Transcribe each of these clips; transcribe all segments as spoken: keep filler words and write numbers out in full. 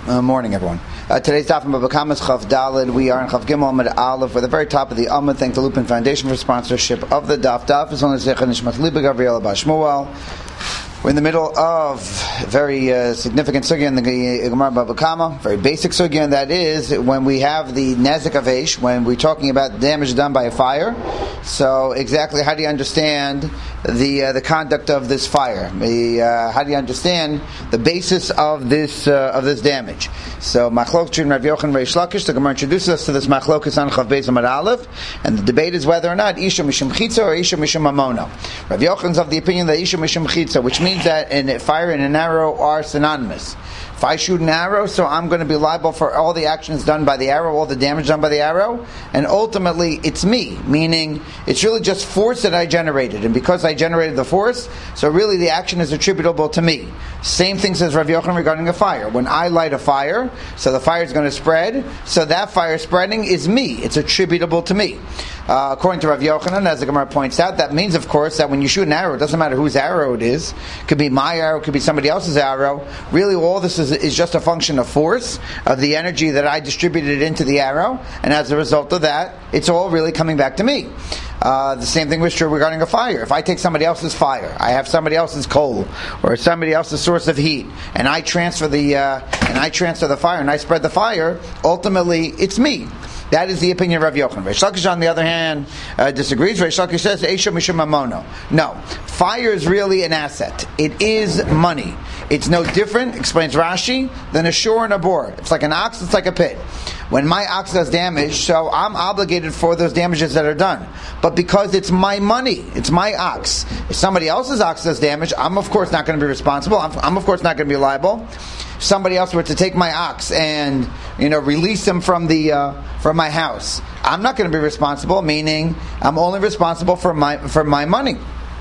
Uh, morning, everyone. Uh, today's daf from Bava Kama is Chav Daled. We are in Chav Gimel Amud Aleph. We're at the very top of the Amud. Thank the Lupin Foundation for sponsorship of the daf. Daf is on the Zecha Nishmat Liba Gabriela Bashmuel. We're in the middle of a very uh, significant sugya in the Gemara Bava Kama, very basic sugya, and that is when we have the Nezek of Eish, when we're talking about damage done by a fire. So exactly how do you understand the uh, the conduct of this fire? The, uh, how do you understand the basis of this uh, of this damage? So Machlok between Rav Yochanan and Reish Lakish, the Gemara introduces us to this Machlokas on Chav Beis Amud Aleph, and the debate is whether or not Isha Mishum Chitza or Isha Mishum Mamona. Rav Yochanan's of the opinion that Isha Mishum Chitza, which means that in fire and an arrow are synonymous. If I shoot an arrow, so I'm going to be liable for all the actions done by the arrow, all the damage done by the arrow, and ultimately it's me, meaning it's really just force that I generated, and because I generated the force, so really the action is attributable to me. Same thing says Rav Yochanan regarding a fire. When I light a fire, so the fire is going to spread, so that fire spreading is me. It's attributable to me. Uh, according to Rav Yochanan, as the Gemara points out, that means, of course, that when you shoot an arrow, it doesn't matter whose arrow it is. It could be my arrow, it could be somebody else's arrow. Really, all this is, is just a function of force, of the energy that I distributed into the arrow, and as a result of that, it's all really coming back to me. Uh, the same thing was true regarding a fire. If I take somebody else's fire, I have somebody else's coal, or somebody else's source of heat, and I transfer the uh, and I transfer the fire, and I spread the fire, ultimately, it's me. That is the opinion of Rav Yochanan. Reish Lakish, on the other hand, uh, disagrees. Reish Lakish says, Eisha Mishum Mamono. No. Fire is really an asset. It is money. It's no different, explains Rashi, than a shore and a bore. It's like an ox, it's like a pit. When my ox does damage, so I'm obligated for those damages that are done. But because it's my money, it's my ox. If somebody else's ox does damage, I'm of course not going to be responsible. I'm, I'm of course not going to be liable. If somebody else were to take my ox and, you know, release him from the uh, from my house, I'm not going to be responsible. Meaning, I'm only responsible for my for my money.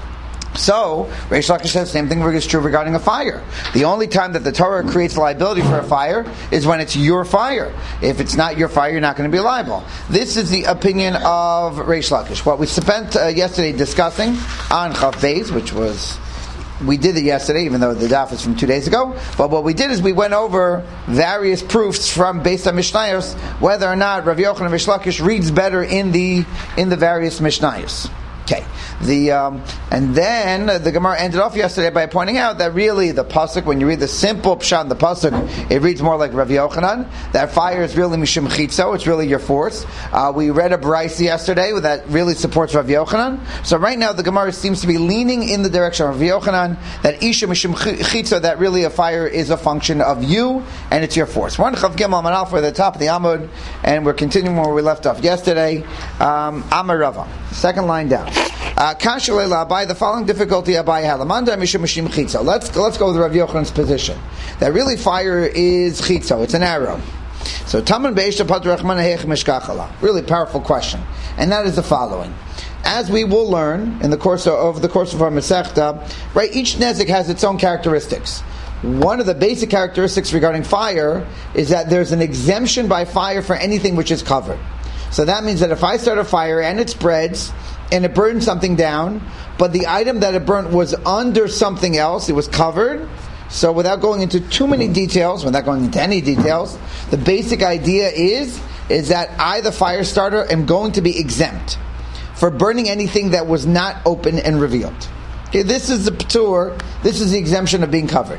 So, Reish Lakish says the same thing is true regarding a fire. The only time that the Torah creates liability for a fire is when it's your fire. If it's not your fire, you're not going to be liable. This is the opinion of Reish Lakish. What we spent uh, yesterday discussing on Chav Beis, which was, we did it yesterday, even though the daf is from two days ago. But what we did is we went over various proofs from based on Mishnayos, whether or not Rav Yochanan and Reish Lakish reads better in the in the various Mishnayos. Okay, the um, and then uh, the Gemara ended off yesterday by pointing out that really the pasuk, when you read the simple pshat in the pasuk, it reads more like Rav Yochanan. That fire is really mishum chitzo; it's really your force. Uh, we read a brayso yesterday that really supports Rav Yochanan. So right now the Gemara seems to be leaning in the direction of Rav Yochanan that isha mishum chitzo, that really a fire is a function of you and it's your force. We're on Chav Gimel Amud Aleph, we're at the top of the Amud, and we're continuing where we left off yesterday. Um, Amar Rava, second line down. Uh, the following difficulty Abai Halamanda Mishum Mishim Chitzo. Let's let's go with Rav Yochanan's position. That really fire is chitzo, it's an arrow. So Taman Beisha Pat Rachman Heich Mishkachala. Really powerful question. And that is the following. As we will learn in the course of over the course of our Masechta, right, each Nezik has its own characteristics. One of the basic characteristics regarding fire is that there's an exemption by fire for anything which is covered. So that means that if I start a fire and it spreads and it burns something down, but the item that it burnt was under something else, it was covered. So without going into too many details, without going into any details, the basic idea is, is that I, the fire starter, am going to be exempt for burning anything that was not open and revealed. Okay, this is the p'tur, this is the exemption of being covered.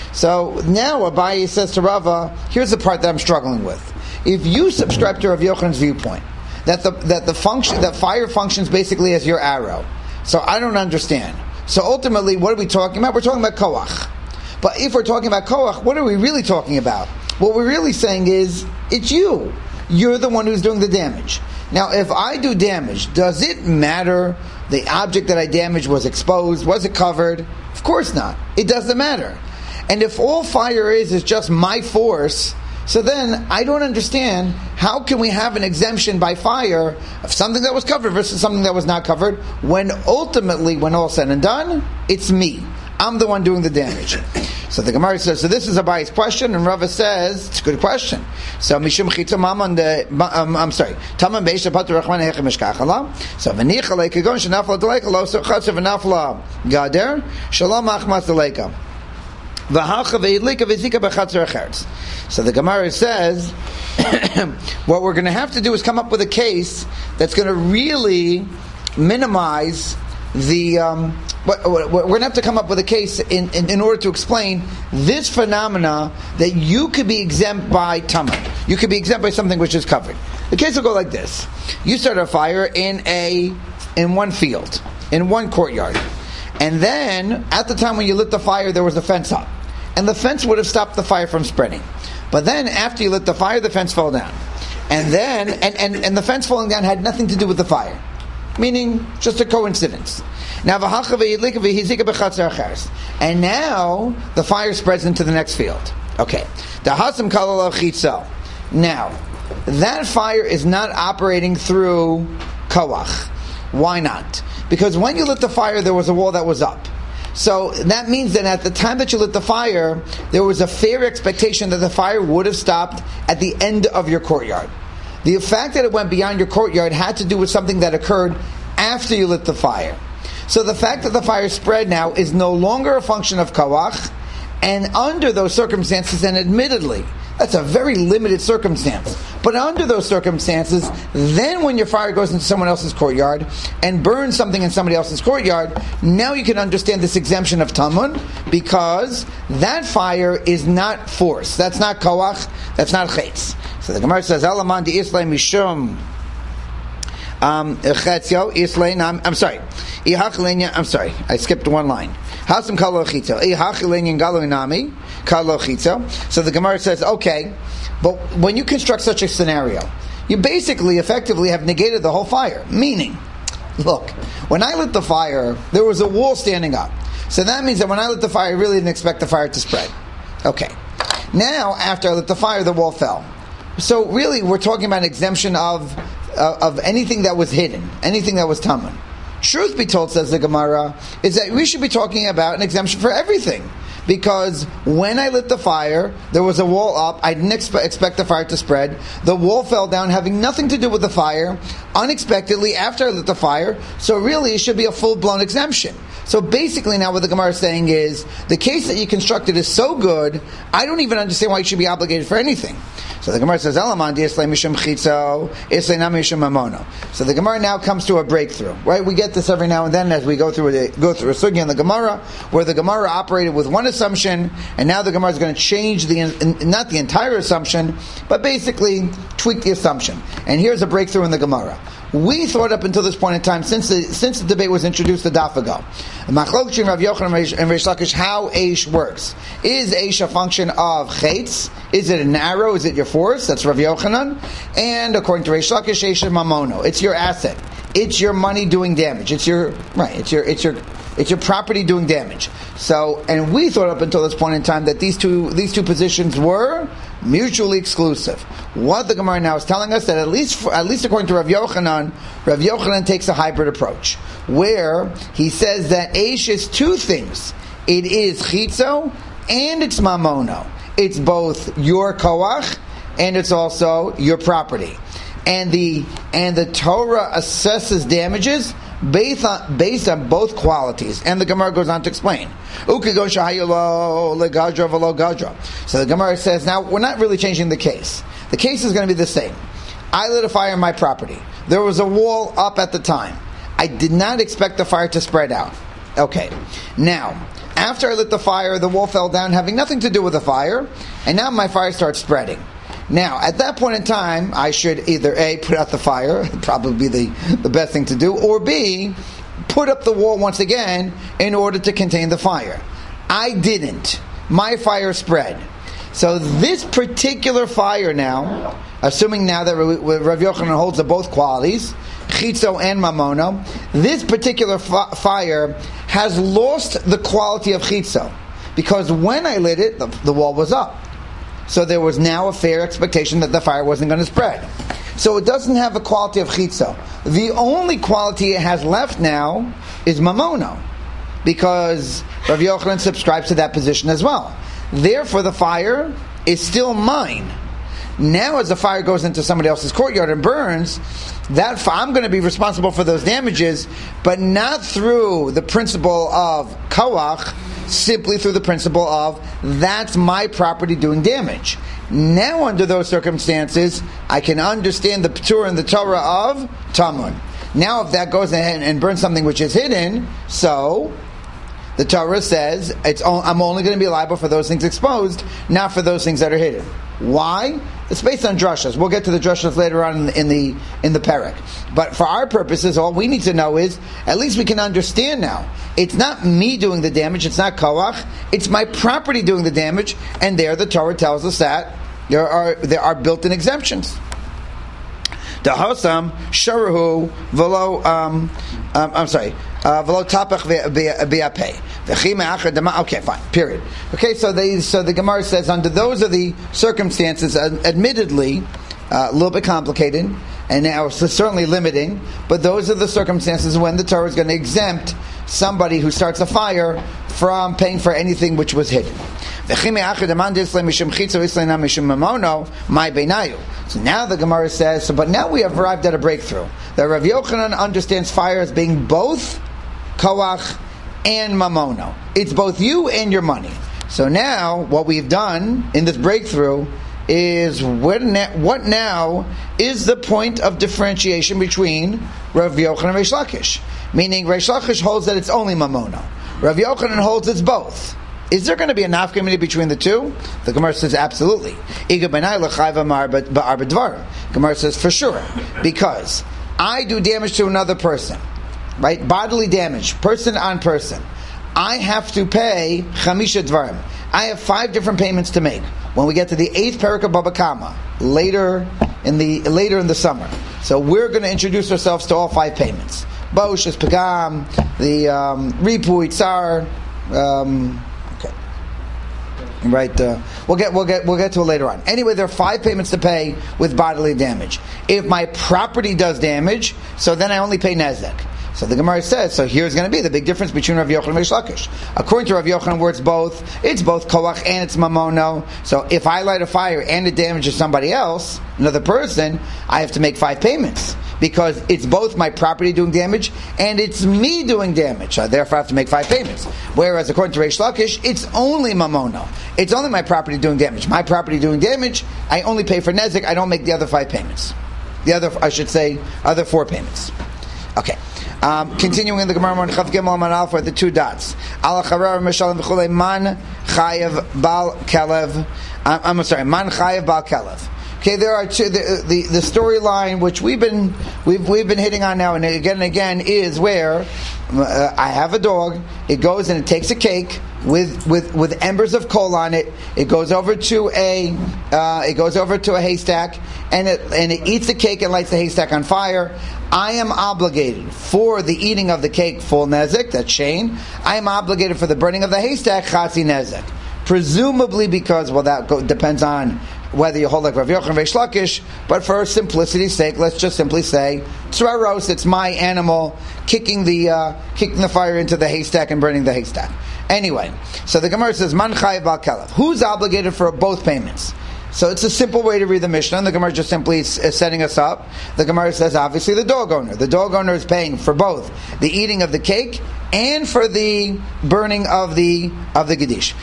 So now Abaye says to Rava, here's the part that I'm struggling with. If you subscribe to Rav Yochanan's viewpoint, that the that the function that fire functions basically as your arrow, so I don't understand. So ultimately, what are we talking about? We're talking about koach. But if we're talking about koach, what are we really talking about? What we're really saying is, it's you. You're the one who's doing the damage. Now, if I do damage, does it matter the object that I damaged was exposed? Was it covered? Of course not. It doesn't matter. And if all fire is is just my force, so then I don't understand how can we have an exemption by fire of something that was covered versus something that was not covered, when ultimately, when all said and done, it's me. I'm the one doing the damage. So the Gemara says, so this is Abaye's question, and Rava says, it's a good question. So Mishum Chitza Maman the um, I'm sorry. Taman Beisha Patur Rachman Hechem Mishkachala. So V'nicha Leikagon Shenafla Deleka Lo So Chatz V'nafla Gader Shalom Achmas Deleka. So the Gemara says, what we're going to have to do is come up with a case that's going to really minimize the. Um, we're going to have to come up with a case in, in, in order to explain this phenomena that you could be exempt by Tamar. You could be exempt by something which is covered. The case will go like this: you start a fire in a in one field, in one courtyard. And then, at the time when you lit the fire, there was a fence up. And the fence would have stopped the fire from spreading. But then, after you lit the fire, the fence fell down. And then, and, and, and the fence falling down had nothing to do with the fire. Meaning, just a coincidence. Now, and now, the fire spreads into the next field. Okay. Now, that fire is not operating through koach. Why not? Because when you lit the fire, there was a wall that was up. So that means that at the time that you lit the fire, there was a fair expectation that the fire would have stopped at the end of your courtyard. The fact that it went beyond your courtyard had to do with something that occurred after you lit the fire. So the fact that the fire spread now is no longer a function of koach, and under those circumstances, and admittedly, that's a very limited circumstance. But under those circumstances, then when your fire goes into someone else's courtyard and burns something in somebody else's courtyard, now you can understand this exemption of Tamun, because that fire is not force. That's not koach. That's not chetz. So the Gemara says, Alaman di Islay Mishum um Chetzio Islay I'm, I'm sorry. I'm sorry. I skipped one line. Hasim Kalo Chitzo. Galo Nami Kalo Chitzo. So the Gemara says, okay, but when you construct such a scenario, you basically effectively have negated the whole fire. Meaning, look, when I lit the fire, there was a wall standing up. So that means that when I lit the fire, I really didn't expect the fire to spread. Okay. Now, after I lit the fire, the wall fell. So really, we're talking about an exemption of uh, of anything that was hidden, anything that was tamun. Truth be told, says the Gemara, is that we should be talking about an exemption for everything. Because when I lit the fire, there was a wall up. I didn't expe- expect the fire to spread. The wall fell down, having nothing to do with the fire, unexpectedly after I lit the fire. So really, it should be a full-blown exemption. So basically now what the Gemara is saying is, the case that you constructed is so good, I don't even understand why you should be obligated for anything. So the Gemara says, Elaman di'eslei mishum chitzo, eslei nam mishum mamono. So the Gemara now comes to a breakthrough, right? We get this every now and then as we go through a, go through a sugya in the Gemara, where the Gemara operated with one assumption, and now the Gemara is going to change the, not the entire assumption, but basically tweak the assumption. And here's a breakthrough in the Gemara. We thought up until this point in time, since the, since the debate was introduced a daf ago, Machlokes Rav Yochanan and Reish Lakish, how Eish works. Is Eish a function of Chetz? Is it an arrow? Is it your force? That's Rav Yochanan. And according to Reish Lakish, Eish is Mamono. It's your asset. It's your money doing damage. It's your, right, it's your, it's your, it's your property doing damage. So, and we thought up until this point in time that these two, these two positions were mutually exclusive. What the Gemara now is telling us, that at least, for, at least according to Rav Yochanan, Rav Yochanan takes a hybrid approach, where he says that Eish is two things. It is Chitzo and it's Mamono. It's both your koach and it's also your property. And the and the Torah assesses damages based on based on both qualities. And the Gemara goes on to explain. So the Gemara says, now we're not really changing the case. The case is going to be the same. I lit a fire in my property. There was a wall up at the time. I did not expect the fire to spread out. Okay. Now, after I lit the fire, the wall fell down, having nothing to do with the fire, and now my fire starts spreading. Now, at that point in time, I should either A, put out the fire, probably be the, the best thing to do, or B, put up the wall once again in order to contain the fire. I didn't. My fire spread. So this particular fire now, assuming now that Rav Yochanan holds of both qualities, Chitzo and Mamono, this particular fi- fire has lost the quality of Chitzo. Because when I lit it, the, the wall was up. So there was now a fair expectation that the fire wasn't going to spread. So it doesn't have a quality of chitzo. The only quality it has left now is mamono, because Rav Yochanan subscribes to that position as well. Therefore, the fire is still mine. Now, as the fire goes into somebody else's courtyard and burns, that fi- I'm going to be responsible for those damages, but not through the principle of koach, simply through the principle of that's my property doing damage. Now, under those circumstances, I can understand the P'tur and the Torah of Tamun. Now, if that goes ahead and burns something which is hidden, so the Torah says it's I'm only going to be liable for those things exposed, not for those things that are hidden. Why? It's based on drashas. We'll get to the drashas later on in the in the, in the parak. But for our purposes, all we need to know is at least we can understand now. It's not me doing the damage. It's not koach. It's my property doing the damage. And there, the Torah tells us that there are there are built-in exemptions. The Hosam Sharahu Velo. Um, um, I'm sorry. Velo Tapach Biapei. Okay, fine. Period. Okay, so they so the Gemara says under those are the circumstances, uh, admittedly uh, a little bit complicated, and now certainly limiting. But those are the circumstances when the Torah is going to exempt somebody who starts a fire from paying for anything which was hidden. So now the Gemara says, so, but now we have arrived at a breakthrough. That Rav Yochanan understands fire as being both koach and mamono. It's both you and your money. So now what we've done in this breakthrough is what now is the point of differentiation between Rav Yochanan and Reish Lakish. Meaning Reish Lakish holds that it's only mamono. Rav Yochanan holds it's both. Is there going to be a nafkamina between the two? The Gemara says absolutely. Gemara says for sure, because I do damage to another person, right? Bodily damage, person on person. I have to pay chamisha dvarim. I have five different payments to make. When we get to the eighth parak of Baba Kama, later in the later in the summer, so we're going to introduce ourselves to all five payments. Bosh, Pagam, the um, Ripui, Tsar. Um, Right, uh, we'll get we'll get we'll get to it later on. Anyway, there are five payments to pay with bodily damage. If my property does damage, so then I only pay nezek. So the Gemara says, so here's going to be the big difference between Rav Yochanan and Reish Lakish. According to Rav Yochanan, where it's both, it's both koach and it's mamono. So if I light a fire and it damages somebody else, another person, I have to make five payments. Because it's both my property doing damage and it's me doing damage. I therefore have to make five payments. Whereas according to Reish Lakish, it's only mamono. It's only my property doing damage. My property doing damage, I only pay for nezik. I don't make the other five payments. The other, I should say, other four payments. Okay. Um, continuing in the Gemara on Chav Gimel Amar Aleph for the two dots. Al Charar Mishalim V'Chulei Man Chayev Bal Kelev. I'm sorry, Man Chayev Bal Kelev. Okay, there are two, the the, the storyline which we've been we've we've been hitting on now and again and again is where uh, I have a dog. It goes and it takes a cake with with, with embers of coal on it. It goes over to a uh, it goes over to a haystack and it and it eats the cake and lights the haystack on fire. I am obligated for the eating of the cake full nezek, that's Shane. I am obligated for the burning of the haystack chatzi nezek. Presumably because well that go, depends on whether you hold like Rav Yochanan and Reish Lakish, but for simplicity's sake, let's just simply say tzraros. It's my animal kicking the uh, kicking the fire into the haystack and burning the haystack. Anyway, so the Gemara says man chayev bal kelev. Who's obligated for both payments? So it's a simple way to read the Mishnah, and the Gemara just simply is setting us up. The Gemara says, obviously, the dog owner. The dog owner is paying for both the eating of the cake and for the burning of the of the gedish.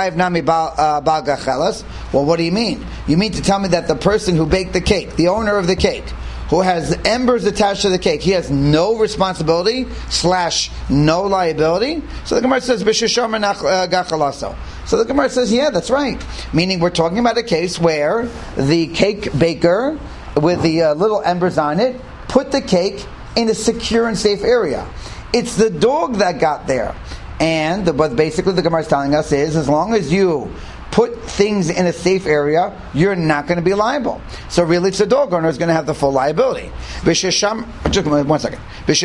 Well, what do you mean? You mean to tell me that the person who baked the cake, the owner of the cake, who has embers attached to the cake, he has no responsibility slash no liability? So the Gemara says, So the Gemara says, yeah, that's right. Meaning we're talking about a case where the cake baker with the uh, little embers on it put the cake in a secure and safe area. It's the dog that got there. And what basically the Gemara is telling us is, as long as you put things in a safe area, you're not going to be liable. So really, it's the dog owner who's going to have the full liability. Just one second.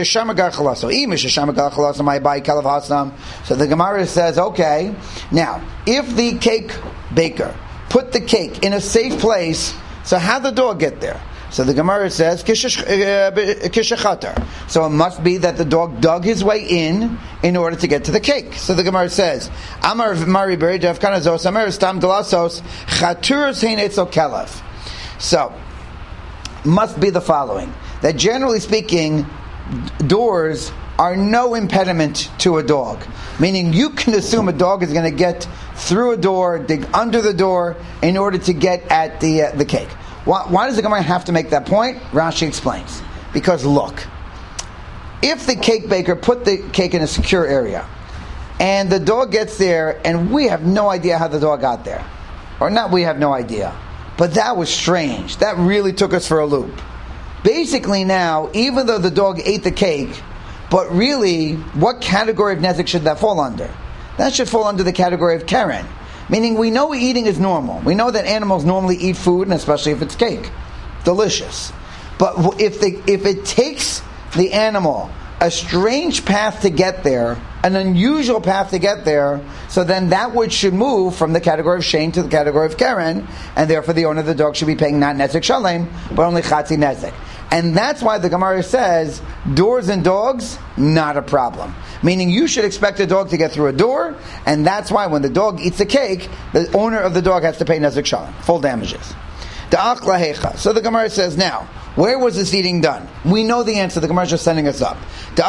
So the Gemara says, okay, now, if the cake baker put the cake in a safe place, so how did the dog get there? So the Gemara says, kishachatar. So it must be that the dog dug his way in in order to get to the cake. So the Gemara says, Amar Mari Beredev Kanazos, Amar Stam Delasos, Chaturas Hein Etzel Kelev. So, must be the following, that generally speaking, doors are no impediment to a dog. Meaning you can assume a dog is going to get through a door, dig under the door, in order to get at the uh, the cake. Why, why does the Gemara have to make that point? Rashi explains. Because look, if the cake baker put the cake in a secure area, and the dog gets there, and we have no idea how the dog got there, or not we have no idea, but that was strange. That really took us for a loop. Basically now, even though the dog ate the cake, but really, what category of nezek should that fall under? That should fall under the category of keren. Meaning, we know eating is normal. We know that animals normally eat food, and especially if it's cake. Delicious. But if the, if it takes the animal a strange path to get there, an unusual path to get there, so then that would should move from the category of shein to the category of keren, and therefore the owner of the dog should be paying not nezek shalem, but only chatzi nezek. And that's why the Gemara says, doors and dogs, not a problem. Meaning you should expect a dog to get through a door, and that's why when the dog eats a cake, the owner of the dog has to pay nezek shalem, full damages. So the Gemara says, now, where was this eating done? We know the answer. The Gemara is just sending us up.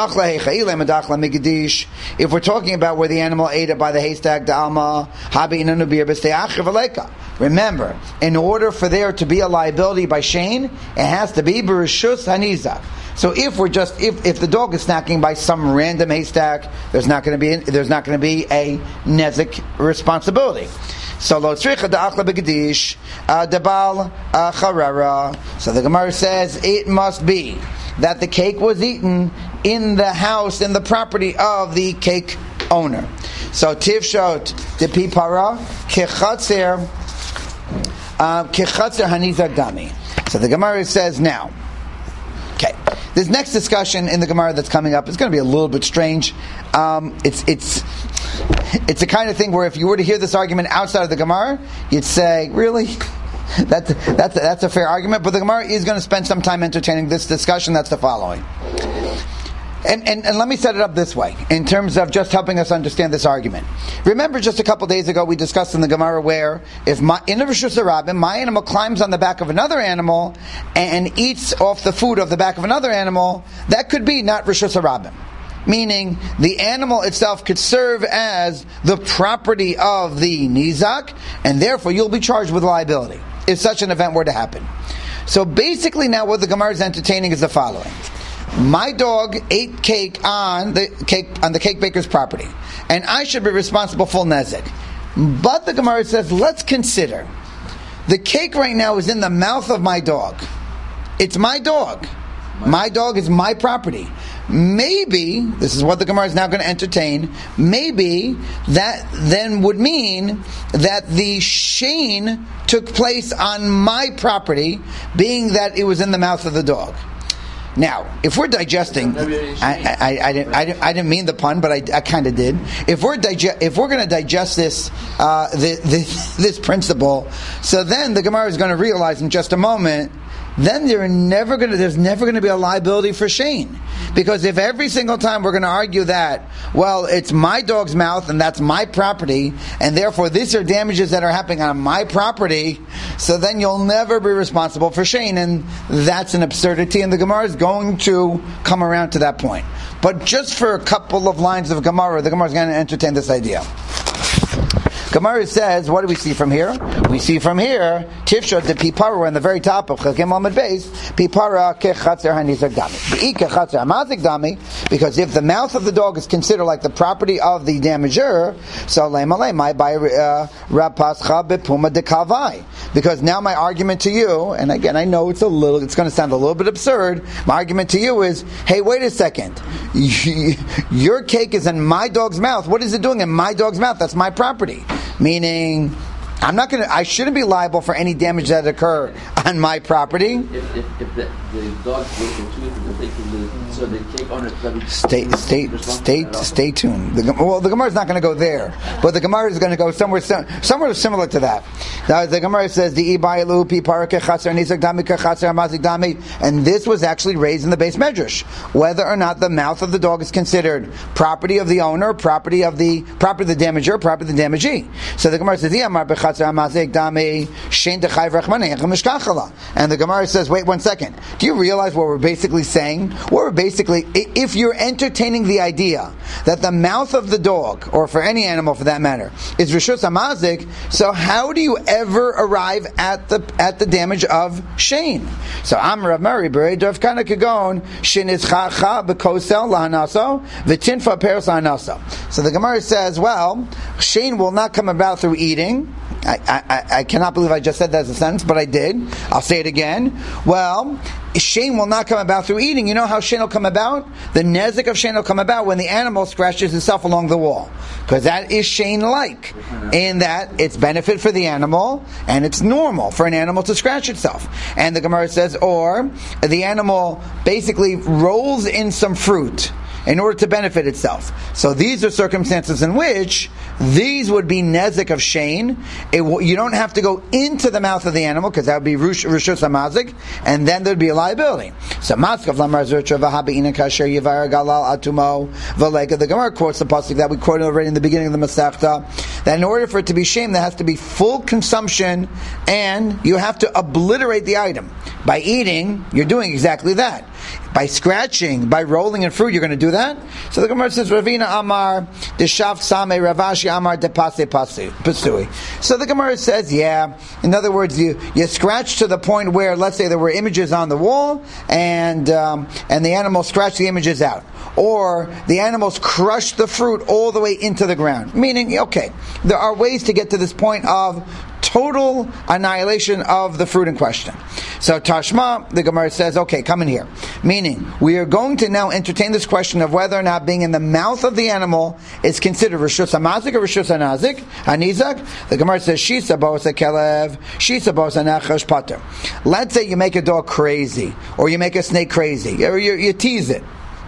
If we're talking about where the animal ate it by the haystack, remember, in order for there to be a liability by shein, it has to be b'rishus hanizak. So if we're just if, if the dog is snacking by some random haystack, there's not going to be there's not going to be a nezek responsibility. So lo tzricha da'achla begedish debal charara. So the Gemara says it must be that the cake was eaten in the house, in the property of the cake owner. So tivshot de pipara kechatzer kechatzer hanizak dami. So the Gemara says now. Okay, this next discussion in the Gemara that's coming up is going to be a little bit strange. Um, it's it's. It's the kind of thing where if you were to hear this argument outside of the Gemara, you'd say, really? That's, that's, that's a fair argument, but the Gemara is going to spend some time entertaining this discussion. That's the following. And, and, and let me set it up this way, in terms of just helping us understand this argument. Remember just a couple days ago we discussed in the Gemara where if my, in a Rishus Harabim, my animal climbs on the back of another animal and eats off the food of the back of another animal, that could be not Rishus Harabim. Meaning, the animal itself could serve as the property of the nizak, and therefore you'll be charged with liability if such an event were to happen. So basically now what the Gemara is entertaining is the following. My dog ate cake on the cake on the cake baker's property, and I should be responsible for nezek. But the Gemara says, let's consider, the cake right now is in the mouth of my dog. It's my dog. My dog is my property. Maybe, this is what the Gemara is now going to entertain, maybe that then would mean that the shein took place on my property, being that it was in the mouth of the dog. Now, if we're digesting, I, I, I, didn't, I, didn't, I didn't mean the pun, but I, I kind of did. If we're dige- if we're going to digest this, uh, the, the, this principle, so then the Gemara is going to realize in just a moment, then there are never going to, there's never going to be a liability for shein. Because if every single time we're going to argue that, well, it's my dog's mouth and that's my property, and therefore these are damages that are happening on my property, so then you'll never be responsible for shein, and that's an absurdity, and the Gemara is going to come around to that point. But just for a couple of lines of Gemara, the Gemara is going to entertain this idea. Gemara says, what do we see from here? We see from here, Tifshot the Pipara on the very top of Chakim Amud Beis, Pipara kechatzer hanizak dami. Kechatzer hamazik dami, because if the mouth of the dog is considered like the property of the damager, so lema lema by Rab Pascha bepuma de kavai. Because now my argument to you, and again I know it's a little, it's going to sound a little bit absurd. My argument to you is, hey, wait a second, your cake is in my dog's mouth. What is it doing in my dog's mouth? That's my property. Meaning, I'm not going to. I shouldn't be liable for any damage that occur on my property. If, if, if the, the dog goes into it, so the cake owner stay stay stay stay tuned. The, well, the Gemara is not going to go there, but the Gemara is going to go somewhere somewhere similar to that. Now, the Gemara says the ibayilu pi parake chatzer nizak dami kachatzer amazik dami, and this was actually raised in the base medrash, whether or not the mouth of the dog is considered property of the owner, property of the property of the damager, property of the damagee. So the Gemara says the amar bechad And the Gemara says, wait one second. Do you realize what we're basically saying? What we're basically, if you're entertaining the idea that the mouth of the dog, or for any animal for that matter, is Rishus HaMazik, so how do you ever arrive at the at the damage of Shane? So I'm Rav Mari, Berei Dov Kana Kagon, Shin is Chacha Bekosel Lahanaso, V'tinfa Peros Lahanaso. So the Gemara says, well, Shane will not come about through eating. I, I, I cannot believe I just said that as a sentence, but I did. I'll say it again. Well, Shane will not come about through eating. You know how Shane will come about? The nezik of Shane will come about when the animal scratches itself along the wall. Because that is Shane-like, in that it's benefit for the animal, and it's normal for an animal to scratch itself. And the Gemara says, or the animal basically rolls in some fruit in order to benefit itself. So these are circumstances in which these would be nezik of Shane. It w- you don't have to go into the mouth of the animal, because that would be Rishus HaMazik, and then there'd be a liability. So Maskav Lamar Zurcha V'Haba'ina Kasher Yivar Galal Atumo V'Lega. The Gemara quotes the pasuk that we quoted already in the beginning of the Masechta, that in order for it to be shame, there has to be full consumption, and you have to obliterate the item. By eating, you're doing exactly that. By scratching, by rolling in fruit, you're going to do that. So the Gemara says, Ravina Amar, Deshaft Same, Ravashi Amar, Depase Pasui. So the Gemara says, yeah, in other words, you, you scratch to the point where, let's say there were images on the wall, and um, and the animal scratched the images out. Or the animals crushed the fruit all the way into the ground. Meaning, okay, there are ways to get to this point of total annihilation of the fruit in question. So Tashma, the Gemara says, okay, come in here. Meaning, we are going to now entertain this question of whether or not being in the mouth of the animal is considered Rishus HaMazik or Rishus HaNazik, Hanizak. The Gemara says, Shisa Bosa Kelev, Shisa Bosa Nachash Pater. Let's say you make a dog crazy, or you make a snake crazy, or you, you tease it.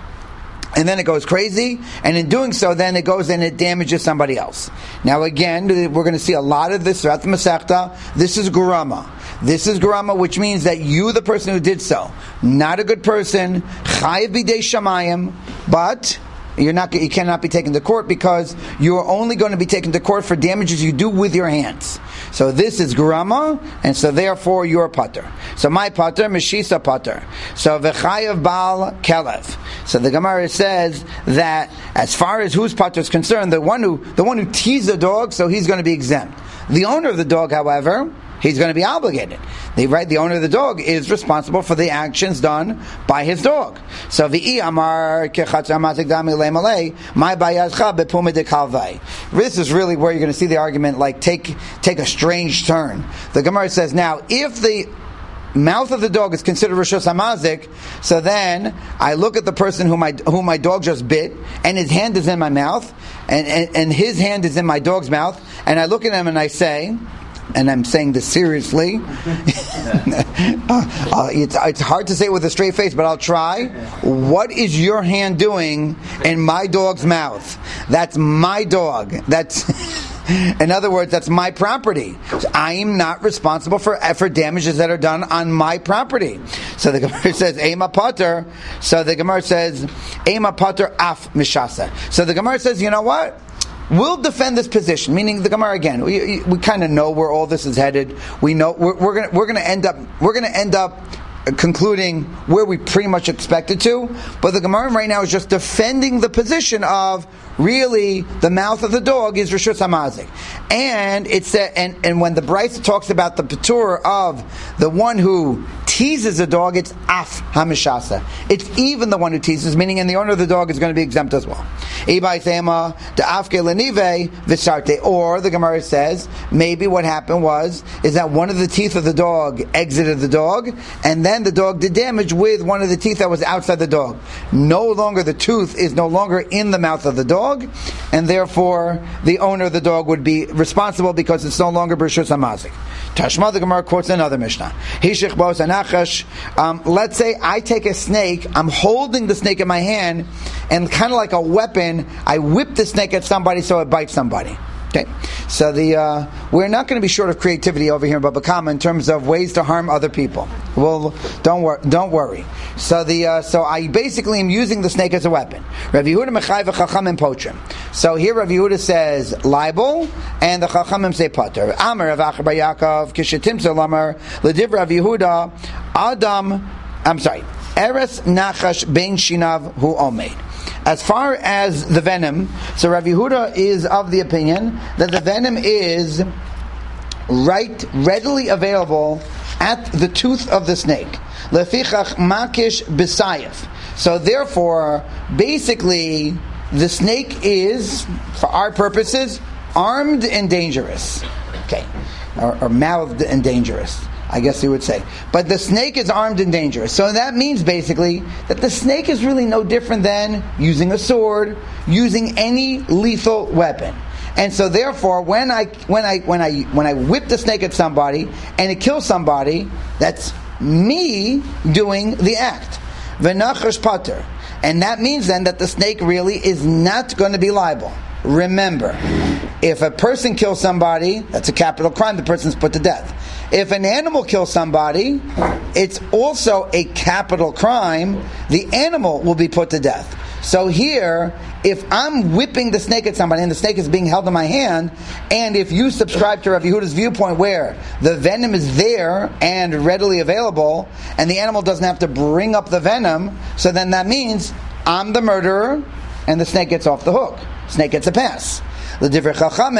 And then it goes crazy, and in doing so, then it goes and it damages somebody else. Now again, we're going to see a lot of this throughout the Masechta. This is Gurama. This is Gurama, which means that you, the person who did so, not a good person, Chayiv B'dei Shamayim, but you're not, you cannot be taken to court, because you are only going to be taken to court for damages you do with your hands. So this is Gurama, and so therefore you're Pater. So my Pater, Meshisa Pater. So V'chayav Baal Kelev. So the Gemara says that as far as whose Pater is concerned, the one who the one who teased the dog, so he's going to be exempt. The owner of the dog, however, he's going to be obligated. The, right, the owner of the dog is responsible for the actions done by his dog. So v'i amar kechatz dami lemalei my bayazcha bepuma de kalvai. This is really where you're going to see the argument like take take a strange turn. The Gemara says, now if the mouth of the dog is considered Rishus HaMazik, so then I look at the person whom my whom my dog just bit, and his hand is in my mouth, and, and, and his hand is in my dog's mouth, and I look at him and I say, and I'm saying this seriously, uh, uh, it's, it's hard to say it with a straight face, but I'll try. What is your hand doing in my dog's mouth? That's my dog. That's... In other words, that's my property. I am not responsible for for damages that are done on my property. So the Gemara says, Ema Pater. So the Gemara says, Ema Pater af mishasa. So the Gemara says, you know what? We'll defend this position. Meaning the Gemara again. We we kind of know where all this is headed. We know we're, we're gonna we're gonna end up we're gonna end up. concluding where we pretty much expected to, but the Gemara right now is just defending the position of really the mouth of the dog is Rishus HaMazik, and it's a, and and when the Brisa talks about the patur of the one who teases a dog, it's af hamishasa. It's even the one who teases, meaning, and the owner of the dog is going to be exempt as well. Or the Gemara says maybe what happened was is that one of the teeth of the dog exited the dog, and then the dog did damage with one of the teeth that was outside the dog. No longer the tooth is no longer in the mouth of the dog, and therefore the owner of the dog would be responsible because it's no longer B'Rishus HaMazik. Tashma, the Gemara quotes another Mishnah. Um, let's say I take a snake, I'm holding the snake in my hand, and kind of like a weapon, I whip the snake at somebody so it bites somebody. Okay, so the uh, we're not going to be short of creativity over here in Baba Kama in terms of ways to harm other people. Well, don't wor- don't worry. So the uh, so I basically am using the snake as a weapon. Rav Yehuda mechayv chachamim pochim. So here Rav Yehuda says libel, and the chachamim say pater. Amar Rav Acher bar Yaakov kishetim zelamar lediv Rav Yehuda Adam. I'm sorry, eres nachash bein shinav hu omeid. As far as the venom, so Rav Yehuda is of the opinion that the venom is right, readily available at the tooth of the snake. Lefichach makish b'sayef. So therefore, basically, the snake is, for our purposes, armed and dangerous. Okay, or, or mouthed and dangerous, I guess you would say. But the snake is armed and dangerous. So that means basically that the snake is really no different than using a sword, using any lethal weapon. And so therefore, when I when I when I when I whip the snake at somebody and it kills somebody, that's me doing the act. V'nachash pater. And that means then that the snake really is not going to be liable. Remember, if a person kills somebody, that's a capital crime, the person's put to death. If an animal kills somebody, it's also a capital crime, the animal will be put to death. So here, if I'm whipping the snake at somebody and the snake is being held in my hand, and if you subscribe to Rav Yehuda's viewpoint where the venom is there and readily available, and the animal doesn't have to bring up the venom, so then that means I'm the murderer and the snake gets off the hook. Snake gets a pass. According to the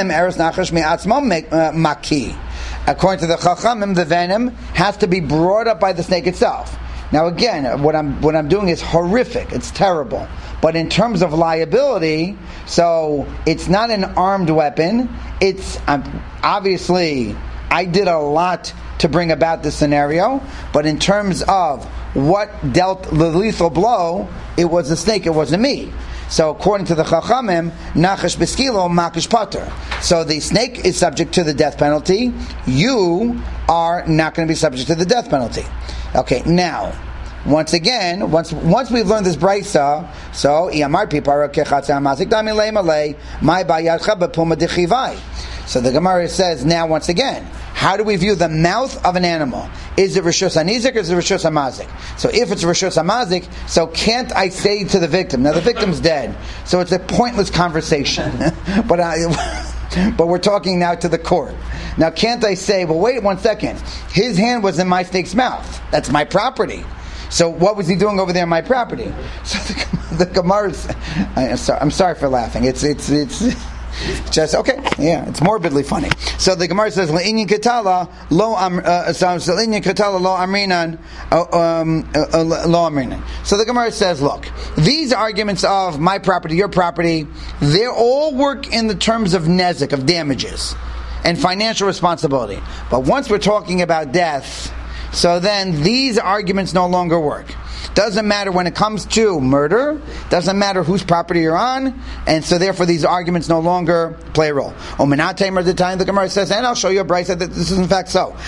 Chachamim, the venom has to be brought up by the snake itself. Now again, what I'm what I'm doing is horrific. It's terrible. But in terms of liability, so it's not an armed weapon. It's um, obviously I did a lot to bring about this scenario, but in terms of what dealt the lethal blow, it was the snake. It wasn't me. So according to the Chachamim, nachash beskilo makish pater. So the snake is subject to the death penalty. You are not going to be subject to the death penalty. Okay, now, once again, once once we've learned this brisa, so iyamar pipara kechatz amazik dami leimalei my bayadcha bepuma dechivai. So the Gemara says now once again, how do we view the mouth of an animal? Is it Rishus HaNizik or is it Rishus HaMazik? So if it's Rishus HaMazik, so can't I say to the victim, now the victim's dead, so it's a pointless conversation. but I, but we're talking now to the court. Now can't I say, well wait one second, his hand was in my snake's mouth. That's my property. So what was he doing over there in my property? So the, the Gemara, I'm sorry, I'm sorry for laughing. It's, it's, it's, just okay, yeah, it's morbidly funny. So the Gemara says, "Le'inyan katala lo am le'inyan katala lo amrinan lo amrinan." So the Gemara says, "Look, these arguments of my property, your property, they all work in the terms of nezek, of damages, and financial responsibility. But once we're talking about death, so then these arguments no longer work." Doesn't matter when it comes to murder, doesn't matter whose property you're on, and so therefore these arguments no longer play a role. Omenatem the time the Gemara says, and I'll show you a brayso that this is in fact so.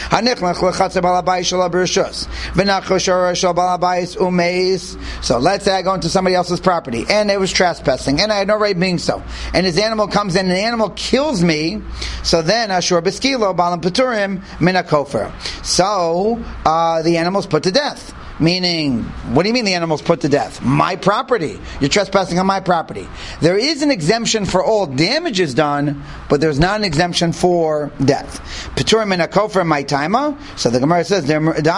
So let's say I go into somebody else's property, and it was trespassing, and I had no right being so. And his animal comes in, and the animal kills me, so then Ashur Beskilo, Balam Peturim, Minakofer. So uh, the animal's put to death. Meaning, what do you mean the animal's put to death? My property. You're trespassing on my property. There is an exemption for all damages done, but there's not an exemption for death. Peturim in a kofer my taima. So the Gemara says,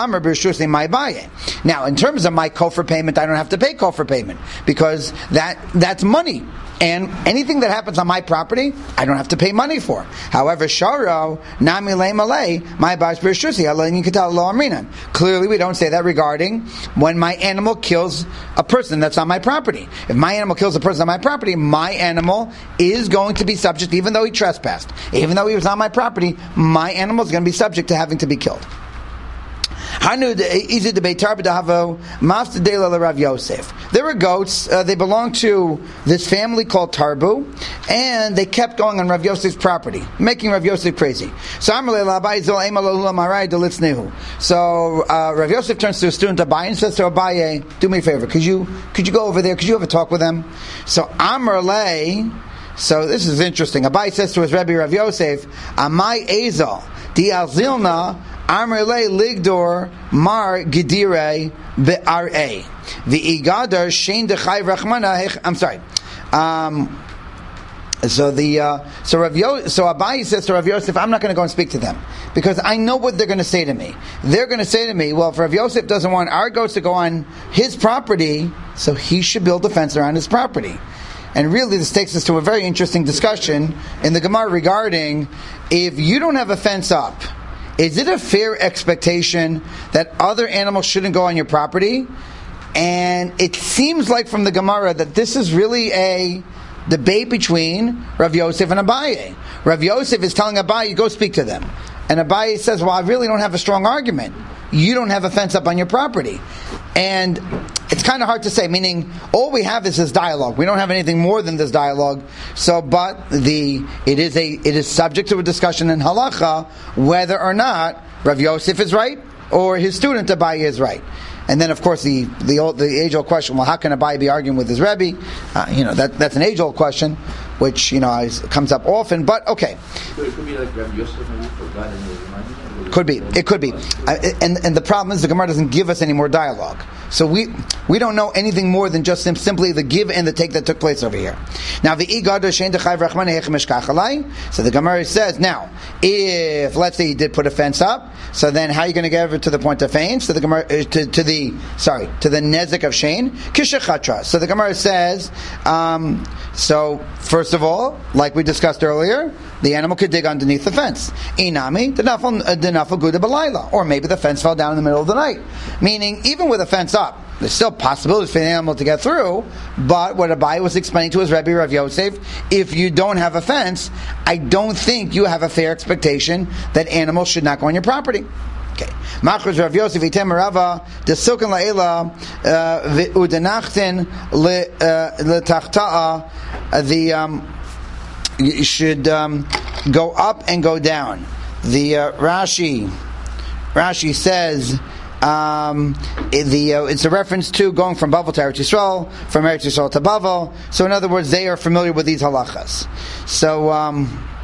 now, in terms of my kofer payment, I don't have to pay kofer payment because that that's money. And anything that happens on my property, I don't have to pay money for. However, sharo nami le malay my bas b'shusi alayin katal lo amrinan. Clearly, we don't say that regarding when my animal kills a person that's on my property. If my animal kills a person on my property, my animal is going to be subject, even though he trespassed, even though he was on my property, my animal is going to be subject to having to be killed. There were goats, uh, they belonged to this family called Tarbu, and they kept going on Rav Yosef's property, making Rav Yosef crazy. So so uh, Rav Yosef turns to a student Abaye and says to Abaye, do me a favor, could you could you go over there, could you have a talk with them? So Amar Le So this is interesting. Abai says to his Rebbe Rav Yosef, Amai Ezel, Di Al Zilna, Amrele Ligdor, Mar Gidire Be'are. The Igadar, Shein Dechai Rachmana, I'm sorry. Um, So the uh, so Rav Yo, so Abai says to Rav Yosef, I'm not going to go and speak to them because I know what they're going to say to me. They're going to say to me, well, if Rav Yosef doesn't want our goats to go on his property, so he should build a fence around his property. And really, this takes us to a very interesting discussion in the Gemara regarding if you don't have a fence up, is it a fair expectation that other animals shouldn't go on your property? And it seems like from the Gemara that this is really a debate between Rav Yosef and Abaye. Rav Yosef is telling Abaye, go speak to them. And Abaye says, well, I really don't have a strong argument. You don't have a fence up on your property. And it's kind of hard to say, meaning all we have is this dialogue. We don't have anything more than this dialogue. So, but the it is a it is subject to a discussion in halacha whether or not Rav Yosef is right or his student Abaye is right. And then, of course, the the, old, the age-old question: well, how can Abaye be arguing with his Rebbe? Uh, you know, that that's an age-old question, which you know is, comes up often. But okay, so it could be like Rabbi Yosef maybe forgot and he reminded him. Could be. It could be. Uh, and and the problem is the Gemara doesn't give us any more dialogue. So we we don't know anything more than just sim- simply the give and the take that took place over here. Now the so the Gemara says, now if let's say he did put a fence up, so then how are you going to get over to the point of fence? So the Gemara uh, to, to the sorry to the nezek of shein kishachatra. So the Gemara says, um, so first of all, like we discussed earlier, the animal could dig underneath the fence. Inami denafal guda balayla, or maybe the fence fell down in the middle of the night. Meaning, even with a fence up, there's still possibilities for the animal to get through. But what Abai was explaining to his Rebbe Rav Yosef, if you don't have a fence, I don't think you have a fair expectation that animals should not go on your property. Okay. Machros Rav Yosef item Rava the silken laela udenachtin le tachtaa. The um, you should um, go up and go down. The uh, Rashi Rashi says. Um, the uh, it's a reference to going from Bavel to Eretz Yisrael, from Eretz Yisrael to Bavel. So, in other words, they are familiar with these halachas. So, um,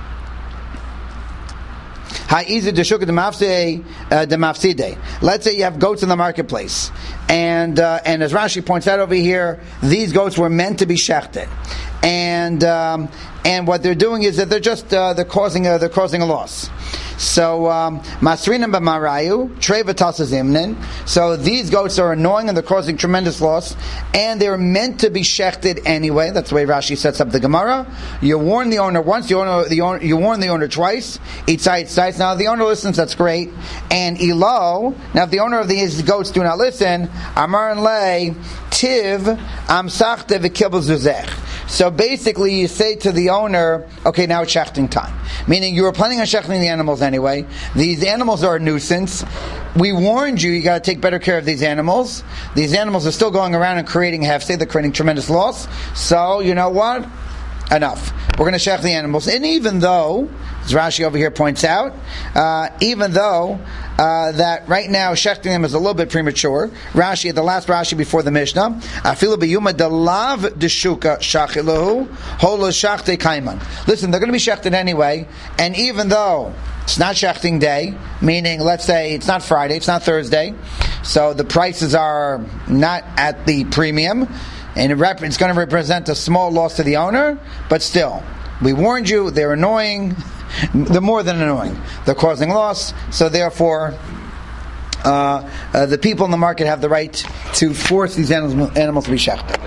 let's say you have goats in the marketplace, and uh, and as Rashi points out over here, these goats were meant to be shechted, and um, and what they're doing is that they're just uh, they're causing a, they're causing a loss. So masrinim b'marayu trevatas imnin. So these goats are annoying and they're causing tremendous loss, and they're meant to be shechted anyway. That's the way Rashi sets up the Gemara. You warn the owner once, you, owner, the owner, you warn the owner twice. Each side sides. Now the owner listens. That's great. And ilo. Now if the owner of these goats do not listen, amar and lay tiv amsachte v'kibel zuzech. So basically, you say to the owner, okay, now it's shechting time. Meaning you were planning on shechting the animals anyway. These animals are a nuisance. We warned you, you got to take better care of these animals. These animals are still going around and creating hefsed, they're creating tremendous loss. So, you know what? Enough. We're going to shech the animals. And even though, as Rashi over here points out, uh, even though uh, that right now shechting them is a little bit premature, Rashi, at the last Rashi before the Mishnah, afilu b'yuma delav deshuka shachilahu holo shachte kaiman. Listen, they're going to be shechted anyway, and even though it's not shechting day, meaning let's say it's not Friday, it's not Thursday, so the prices are not at the premium, and it rep- it's going to represent a small loss to the owner, but still, we warned you, they're annoying, they're more than annoying. They're causing loss, so therefore, uh, uh, the people in the market have the right to force these animals, animals to be shechted.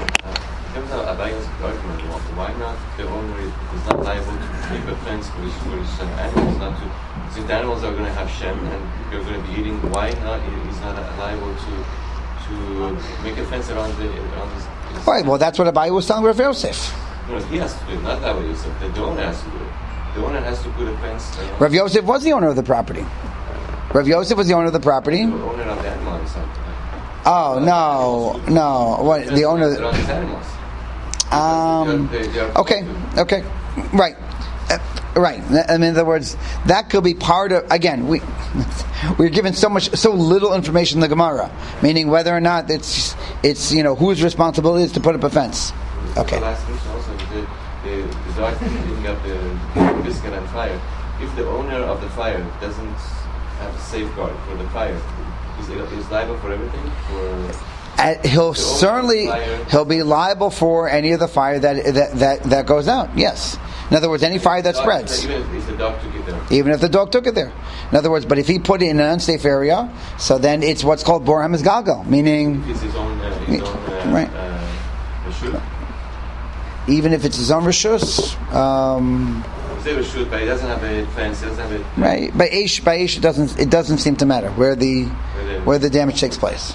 Why not the owner is not liable to keep a fence for his, for his animals, not to, since the animals are going to have shem and they're going to be eating, why not, he's not liable to to make a fence around the around his. Right, well, that's what Abai was telling Rav Yosef. No, he has to do it, not Rav Yosef. The owner has to do it. The owner has to put a fence around. Rav Yosef was the owner of the property. Rav Yosef was the owner of the property. The owner of the animal is something. Oh, no, no. What, the owner... Around his animals. Um, okay, okay, right. Uh, right. I mean, in other words, that could be part of. Again, we we're given so much, so little information in the Gemara, meaning whether or not it's it's you know whose responsibility is to put up a fence. Okay. The last mission also, the, the, the dog picking up the biscuit on fire, if the owner of the fire doesn't have a safeguard for the fire, is is liable for everything? For At, he'll certainly he'll be liable for any of the fire that that that, that goes out. Yes. In other words, any fire that spreads. Even if the dog took it there. Even if the dog took it there. In other words, but if he put it in an unsafe area, so then it's what's called Bor Hamas Galgal, meaning it's his own, uh, his own uh, right. Uh, reshut. Even if it's his own reshus. Um, It's a reshut, but he doesn't have a fence. He doesn't have a right. By Aish, by Aish, it doesn't it doesn't seem to matter where the where the, where the damage takes place.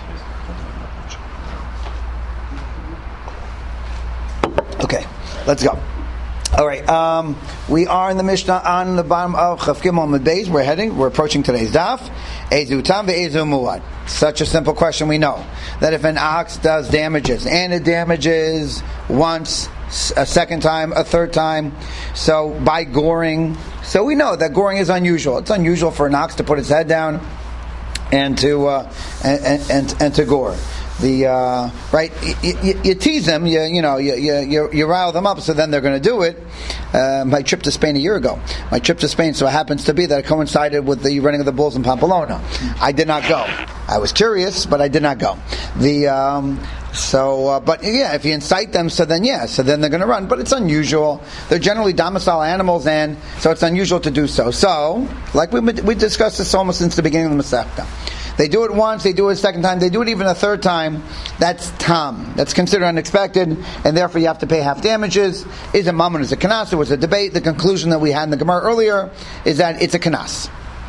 Okay, let's go. All right, um, we are in the Mishnah on the bottom of Chaf Gimel Amud Beis. We're heading, we're approaching today's daf. Ezu tam ve'ezu muad. Such a simple question. We know that if an ox does damages, and it damages once, a second time, a third time, so by goring, so we know that goring is unusual. It's unusual for an ox to put its head down and to uh, and, and and to gore. The uh, right, you, you, you tease them, you you know, you you, you rile them up, so then they're going to do it. Uh, my trip to Spain a year ago, my trip to Spain, so it happens to be that it coincided with the running of the bulls in Pamplona. I did not go. I was curious, but I did not go. The um, so, uh, but yeah, if you incite them, so then yeah, so then they're going to run. But it's unusual. They're generally docile animals, and so it's unusual to do so. So, like we we discussed this almost since the beginning of the Masechta. They do it once, they do it a second time, they do it even a third time. That's tam. That's considered unexpected, and therefore you have to pay half damages. Is it mammon, is it kanas? There was a debate. The conclusion that we had in the Gemara earlier is that it's a kanas.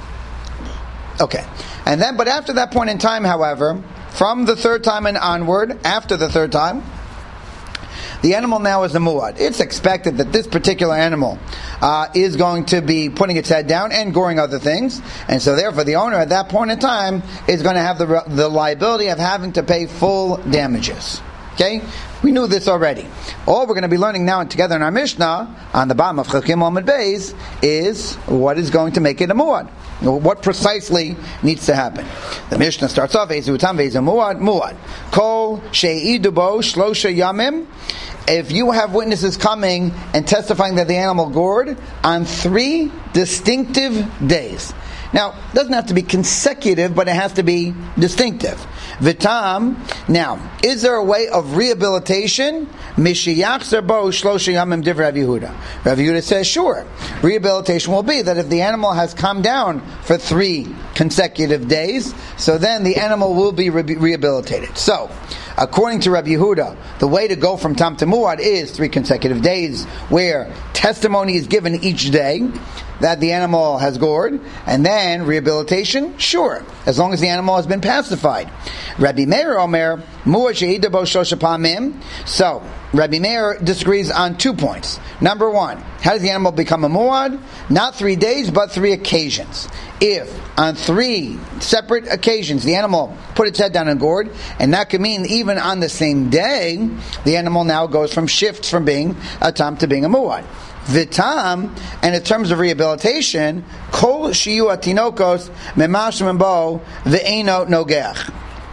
Okay. And then, but after that point in time, however, from the third time and onward, after the third time, the animal now is a muad. It's expected that this particular animal uh, is going to be putting its head down and goring other things, and so therefore the owner at that point in time is going to have the the liability of having to pay full damages. Okay, we knew this already. All we're going to be learning now together in our Mishnah on the bottom of Chaf Gimel Amud Beis is what is going to make it a muad. What precisely needs to happen? The Mishnah starts off Ezu tam ve'ezu muad muad kol she'idu bo shlosha yamim. If you have witnesses coming and testifying that the animal gored on three distinctive days. Now, it doesn't have to be consecutive, but it has to be distinctive. Vitam. Now, is there a way of rehabilitation? Mishiyachzer bo shlosha yamim div Rav Yehuda. Rav Yehuda says, sure. Rehabilitation will be that if the animal has come down for three consecutive days, so then the animal will be re- rehabilitated. So, according to Rabbi Yehuda, the way to go from tam to muad is three consecutive days, where testimony is given each day that the animal has gored, and then rehabilitation, sure, as long as the animal has been pacified. Rabbi Meir Omer, muad she'ida bo shosha pamim. So, Rabbi Meir disagrees on two points. Number one, how does the animal become a muad? Not three days, but three occasions. If on three separate occasions the animal put its head down and gored, and that could mean even on the same day, the animal now goes from shifts from being a tam to being a muad. Vitam, and in terms of rehabilitation, kol shiyu atinokos memashim bo ve'eno nogeach.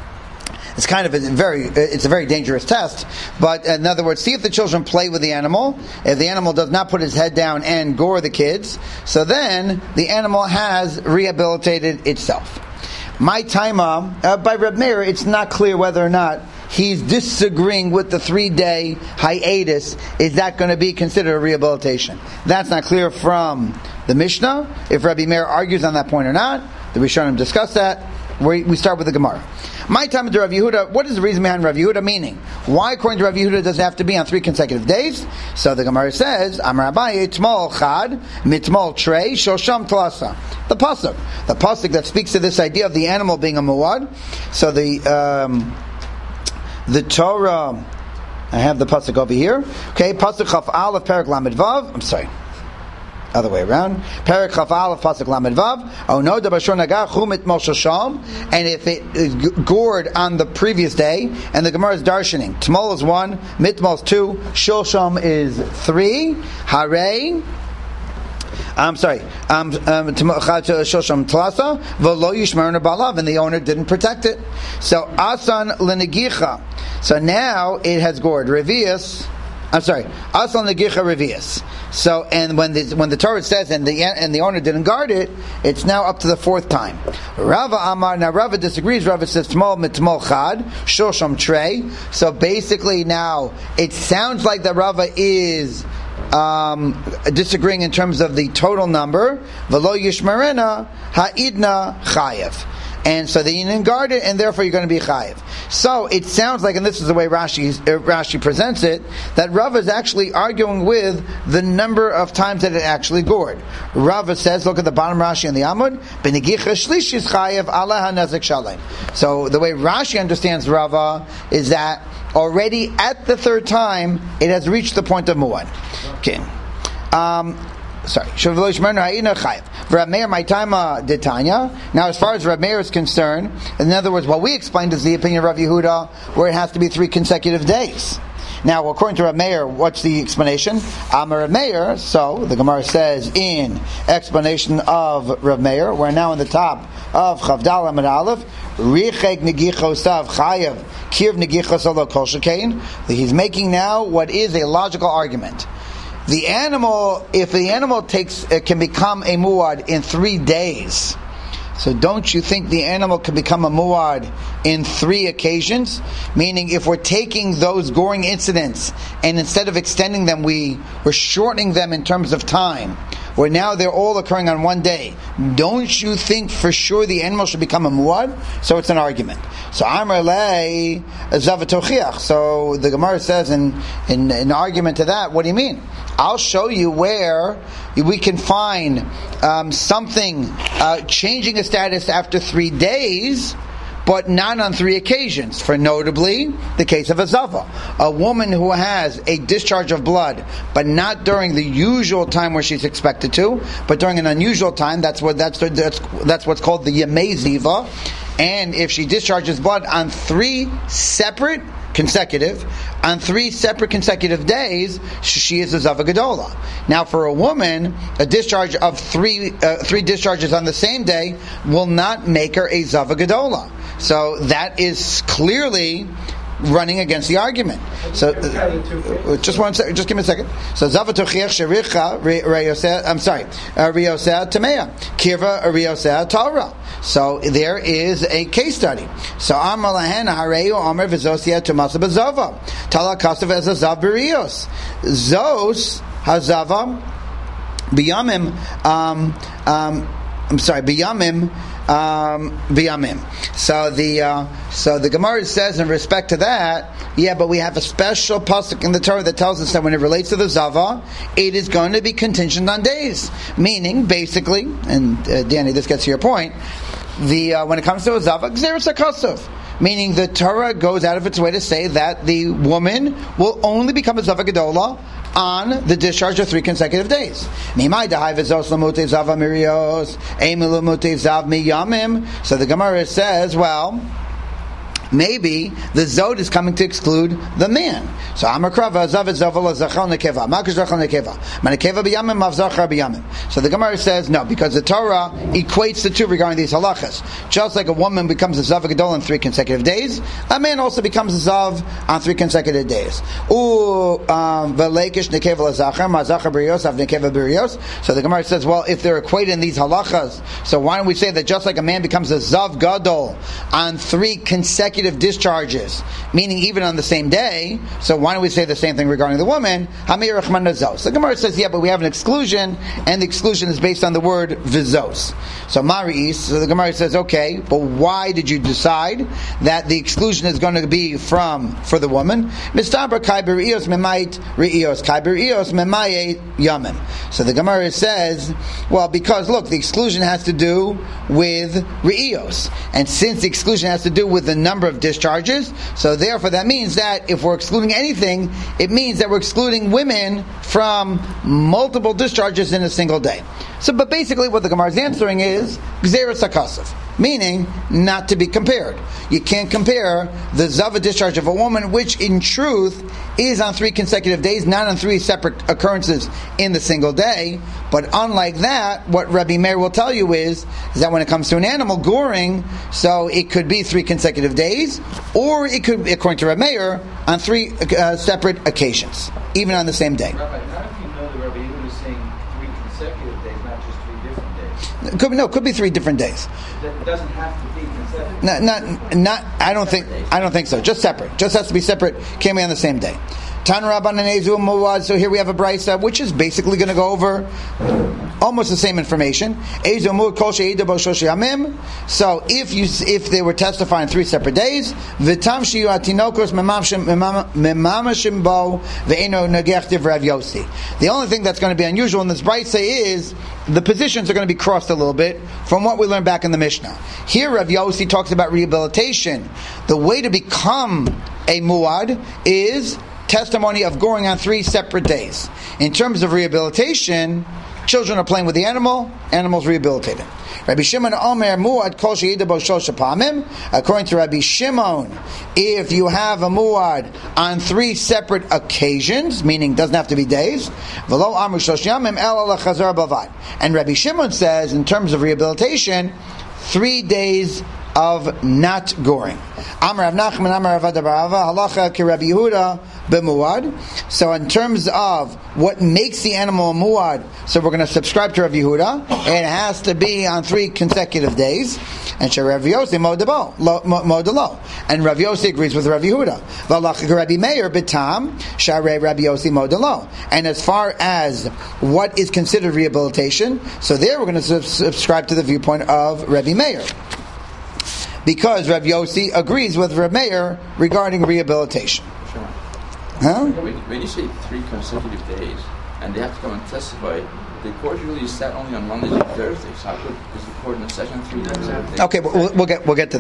It's kind of a very, it's a very dangerous test. But in other words, see if the children play with the animal. If the animal does not put his head down and gore the kids, so then the animal has rehabilitated itself. My taima, uh, by Reb Meir, it's not clear whether or not he's disagreeing with the three-day hiatus. Is that going to be considered a rehabilitation? That's not clear from the Mishnah, if Rabbi Meir argues on that point or not. The Rishonim discuss that. We, we start with the Gemara. My time to Rav Yehuda, what is the reason behind Rav Yehuda? Meaning, why according to Rav Yehuda does it have to be on three consecutive days? So the Gemara says, Amar Abaye, Tmol Chad, Mitmol Trey, Shosham Tlasa. The Pasuk. The Pasuk that speaks to this idea of the animal being a muad. So the um, the Torah, I have the Pasuk over here. Okay, Pasuk Chaf Aleph Perek Lamed Vav. I'm sorry. Other way around. Perek Chaf Aleph Pasuk Lamed Vav. Oh no, the Bashor Nagah Chum Mitmol Shosham. And if it is gored on the previous day, and the Gemara is darshaning, Tmol is one, Mitmol is two, Shosham is three. Hare. I'm sorry. Um, um, Shosham Tlasa V'lo Yishmarna Balav, and the owner didn't protect it. So Asan L'Negicha. So now it has gored. Revius I'm sorry. Asal negicha revius. So, and when the when the Torah says and the and the owner didn't guard it, it's now up to the fourth time. Rava Amar. Now Rava disagrees. Rava says tmol mitmol chad shosham trey. So basically, now it sounds like that Rava is um, disagreeing in terms of the total number. V'lo yishmarena ha'idna chayev. And so they didn't guard it, and therefore you're going to be chayiv. So it sounds like, and this is the way Rashi uh, Rashi presents it, that Rava is actually arguing with the number of times that it actually gored. Rava says, look at the bottom Rashi on the Amud, b'negicha shlishis chayiv ala hanazik shalem. So the way Rashi understands Rava is that already at the third time it has reached the point of muad. Okay. Um, Sorry. Rav Meir, my time Ditanya. Now, as far as Rav Meir is concerned, in other words, what we explained is the opinion of Rav Yehuda, where it has to be three consecutive days. Now, according to Rav Meir, what's the explanation? Amar Rav Meir. So the Gemara says in explanation of Rav Meir, we're now on the top of Chavdal Amar Aleph. Richek negichosav chayav kirv negichosalo kol shekain. He's making now what is a logical argument. The animal, if the animal takes, uh, can become a muad in three days, so don't you think the animal can become a muad in three occasions? Meaning, if we're taking those goring incidents and instead of extending them, we we're shortening them in terms of time, where now they're all occurring on one day. Don't you think for sure the animal should become a muad? So it's an argument. So Amar lei zavatochiach. So the Gemara says in, in in argument to that, what do you mean? I'll show you where we can find um, something uh, changing a status after three days, but not on three occasions. For notably, the case of a zava, a woman who has a discharge of blood, but not during the usual time where she's expected to, but during an unusual time. That's what that's that's that's what's called the yemei ziva. And if she discharges blood on three separate consecutive, on three separate consecutive days, she is a zava gedola. Now, for a woman, a discharge of three uh, three discharges on the same day will not make her a zava gedola. So that is clearly running against the argument. So, uh, just one second. Just give me a second. So, zavatochiach shericha riyoseh. I'm sorry, riyoseh tamea kirva riyoseh Torah. So there is a case study. So Amar lahen hareyu Amar v'zosia tumasa b'zava tala kasav as a zav b'riyos zos hazava b'yamim. Um, um, I'm sorry, b'yamim. Um, b'yamim. So the uh, so the Gemara says in respect to that, yeah, but we have a special pasuk in the Torah that tells us that when it relates to the zava, it is going to be contingent on days. Meaning, basically, and uh, Danny, this gets to your point. The uh, when it comes to a zava, gzeras hakosov, meaning the Torah goes out of its way to say that the woman will only become a zava gedola on the discharge of three consecutive days. So the Gemara says, well, maybe the Zod is coming to exclude the man. So Amar Krava Zavet Zovel Zachal Nekeva. Makish Zachal Nekeva. Manekeva b'yamim Mavzachar b'yamim. So the Gemara says no, because the Torah equates the two regarding these halachas. Just like a woman becomes a Zav Gadol on three consecutive days, a man also becomes a Zav on three consecutive days. U Velekish Nekeva Lazachar Mazachar b'rios Av Nekeva b'rios. So the Gemara says, well, if they're equating these halachas, so why don't we say that just like a man becomes a Zav Gadol on three consecutive discharges, meaning even on the same day, so why don't we say the same thing regarding the woman? Hamir Rachman Nazos. So the Gemara says, yeah, but we have an exclusion, and the exclusion is based on the word vizos. So Mari'is, so the Gemara says, okay, but why did you decide that the exclusion is going to be from, for the woman? Mistabra kai b'ri'os memait ri'os, kai b'ri'os memait yamim. So the Gemara says, well, because look, the exclusion has to do with ri'os, and since the exclusion has to do with the number of discharges, so therefore that means that if we're excluding anything, it means that we're excluding women from multiple discharges in a single day. So, but basically what the Gemara is answering is Gzeras HaKasav, meaning not to be compared. You can't compare the Zava discharge of a woman, which in truth is on three consecutive days, not on three separate occurrences in the single day. But unlike that, what Rabbi Meir will tell you is, is that when it comes to an animal goring, so it could be three consecutive days, or it could be, according to Rabbi Meir, on three uh, separate occasions. even on the same day. Rabbi, how do you know the Rabbi Yehuda is saying three consecutive days, not just three different days? It could be, no, it could be three different days. It doesn't have to be consecutive. Not, not, not. I don't think. I don't think so. Just separate. Just has to be separate. Can't be on the same day. Tan Rabban and Ezu Muad. So here we have a brisa, which is basically going to go over almost the same information. Ezu Muad Kol She'ida Bo Shosh Yamim. So if you if they were testifying three separate days, V'tam Shiyu Atinokos Memamashim Bo Ve'eno Negech Div Rav Yossi. The only thing that's going to be unusual in this brisa is the positions are going to be crossed a little bit from what we learned back in the Mishnah. Here Rav Yossi talks about rehabilitation. The way to become a muad is testimony of going on three separate days. In terms of rehabilitation, children are playing with the animal, animals rehabilitated. Rabbi Shimon Omer muad kol she'ida bo shosha pamim. According to Rabbi Shimon, if you have a muad on three separate occasions, meaning doesn't have to be days, v'lo amru shosh yamim el lechazar bavad. And Rabbi Shimon says, in terms of rehabilitation, three days of not goring. Amar Rav Nachman, Amar Rav Ada bar Ava, halacha ki Rabbi Yehuda b'muad. So in terms of what makes the animal a muad, so we're going to subscribe to Rav Yehuda. It has to be on three consecutive days. And Shar Rav Yossi modelo. And Rav Yossi agrees with Rav Yehuda. V'halacha ki Rabbi Meir b'tam, Shar Rav Yossi modelo. And as far as what is considered rehabilitation, so there we're going to sub- subscribe to the viewpoint of Rabbi Meir, because Rav Yossi agrees with Rav Meir regarding rehabilitation. Sure. Huh? When, when you say three consecutive days, and they have to come and testify, the court usually sat only on Mondays and Thursdays. How could is the court in a session three consecutive days? Okay, we'll, we'll get we'll get to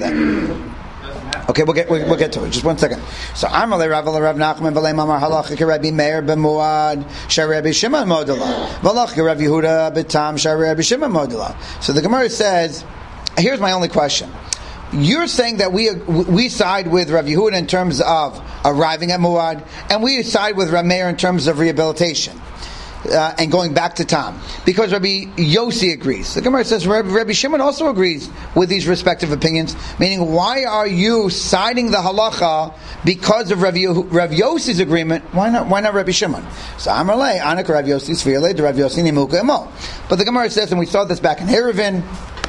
that. Okay, we'll get we'll, we'll get to it. Just one second. So Amalei Rav Rav Nachman v'lei Mamar halacha ki Rabbi Meir b'muad shar Rabbi Shimon modela v'halacha ki Rav Yehuda b'tam shar Rabbi Shimon modela. So the Gemara says, here's my only question. You're saying that we we side with Rav Yehuda in terms of arriving at muad, and we side with Rav Meir in terms of rehabilitation uh, and going back to Tam, because Rabbi Yossi agrees. The Gemara says Rabbi, Rabbi Shimon also agrees with these respective opinions. Meaning, why are you siding the halacha because of Rav, Yehu, Rav Yossi's agreement? Why not? Why not Rabbi Shimon? So Amarle Anak Rav Yossi Sfirle to Rav Yossi Nimuka Emo. But the Gemara says, and we saw this back in Eruvin,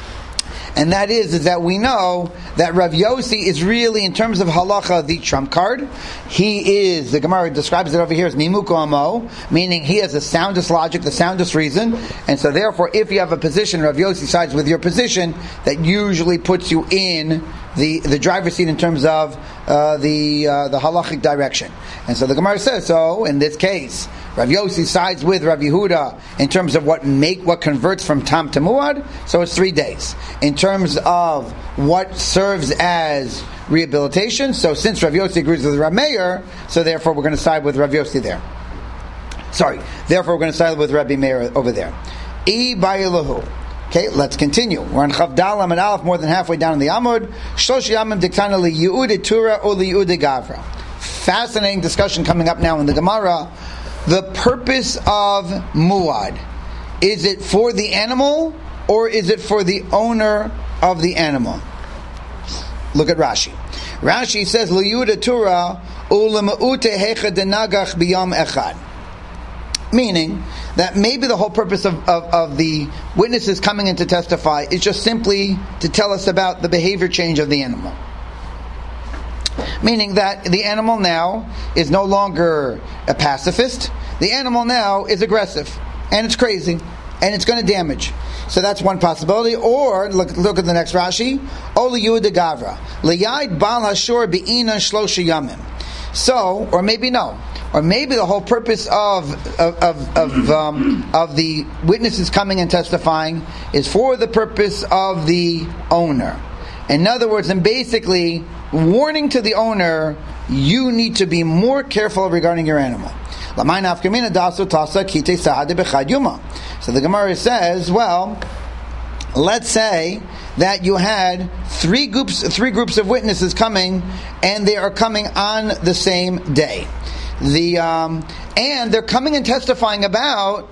and that is, is that we know that Rav Yossi is really, in terms of halacha, the trump card. He is, the Gemara describes it over here as Nimuko Amo, meaning he has the soundest logic, the soundest reason. And so therefore, if you have a position, Rav Yossi sides with your position, that usually puts you in the, the driver's seat in terms of uh, the uh, the halachic direction. And so the Gemara says, so in this case, Rav Yossi sides with Rav Yehuda in terms of what make what converts from Tam to Muad, so it's three days. In terms of what serves as rehabilitation, so since Rav Yossi agrees with Rav Meir, so therefore we're going to side with Rav Yossi there. Sorry, therefore we're going to side with Rabbi Meir over there. E ba'ilahu. Okay, let's continue. We're on Chav Dalam and Aleph, more than halfway down in the Amud. Shlosh Yamim diktana li Yehuda Tura or li Yehuda Gavra. Fascinating discussion coming up now in the Gemara. The purpose of Muad, is it for the animal or is it for the owner of the animal? Look at Rashi. Rashi says li Yehuda Tura u'lema'ute hecha denagach biyam echad. Meaning that maybe the whole purpose of, of, of the witnesses coming in to testify is just simply to tell us about the behavior change of the animal. Meaning that the animal now is no longer a pacifist. The animal now is aggressive. And it's crazy. And it's going to damage. So that's one possibility. Or, look look at the next Rashi. Oli Yehuda Gavra. Liyad bal hashor be'inan shlosha yamim. So, or maybe no. Or maybe the whole purpose of of of, of, um, of the witnesses coming and testifying is for the purpose of the owner. In other words, and basically warning to the owner, you need to be more careful regarding your animal. So the Gemara says, well, let's say that you had three groups three groups of witnesses coming, and they are coming on the same day. The um, and they're coming and testifying about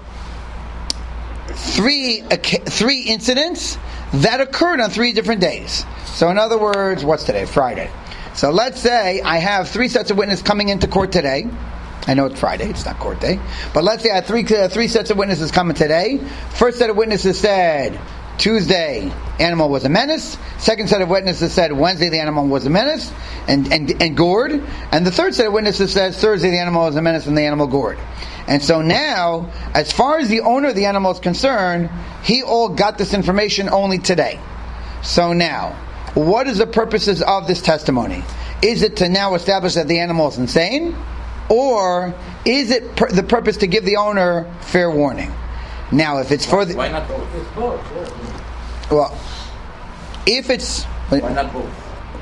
three uh, three incidents that occurred on three different days. So in other words, what's today? Friday. So let's say I have three sets of witnesses coming into court today, I know it's Friday, it's not court day. But let's say I had three, uh, three sets of witnesses coming today. First set of witnesses said Tuesday, animal was a menace. Second set of witnesses said Wednesday, the animal was a menace and, and, and gored. And the third set of witnesses says Thursday, the animal was a menace and the animal gored. And so now, as far as the owner of the animal is concerned, he all got this information only today. So now, what is the purposes of this testimony? Is it to now establish that the animal is insane? Or is it per- the purpose to give the owner fair warning? Now, if it's for the... Why not both? It's both, yeah. Well, if it's... Why not both?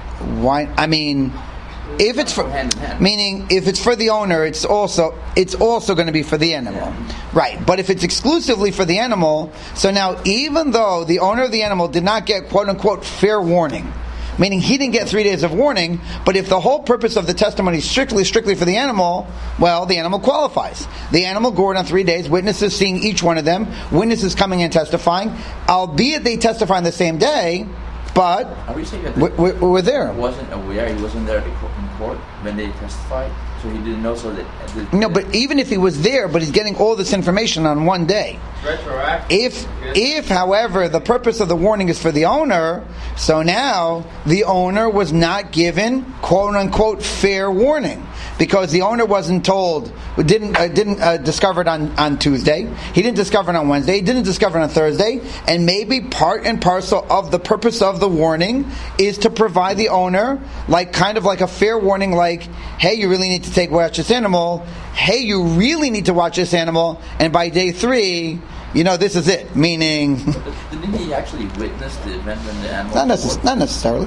Why? I mean... If it's for, hand in hand. meaning if it's for the owner, it's also it's also going to be for the animal, yeah. Right? But if it's exclusively for the animal, so now even though the owner of the animal did not get quote unquote fair warning, meaning he didn't get three days of warning, but if the whole purpose of the testimony is strictly strictly for the animal, well, the animal qualifies. The animal gored on three days, witnesses seeing each one of them, witnesses coming and testifying, albeit they testify on the same day. But Are we saying that we, we, we're there. He wasn't aware, he wasn't there in court when they testified, so he didn't know. So that the, No, but even if he was there, but he's getting all this information on one day. Retroactive. If, if, however, the purpose of the warning is for the owner, so now the owner was not given quote unquote fair warning. Because the owner wasn't told, didn't uh, didn't uh, discover it on, on Tuesday. He didn't discover it on Wednesday. He didn't discover it on Thursday. And maybe part and parcel of the purpose of the warning is to provide the owner, like kind of like a fair warning, like, hey, you really need to take watch this animal. Hey, you really need to watch this animal. And by day three, you know, this is it. Meaning, didn't he actually witness the event when the animal? not, necess- not necessarily.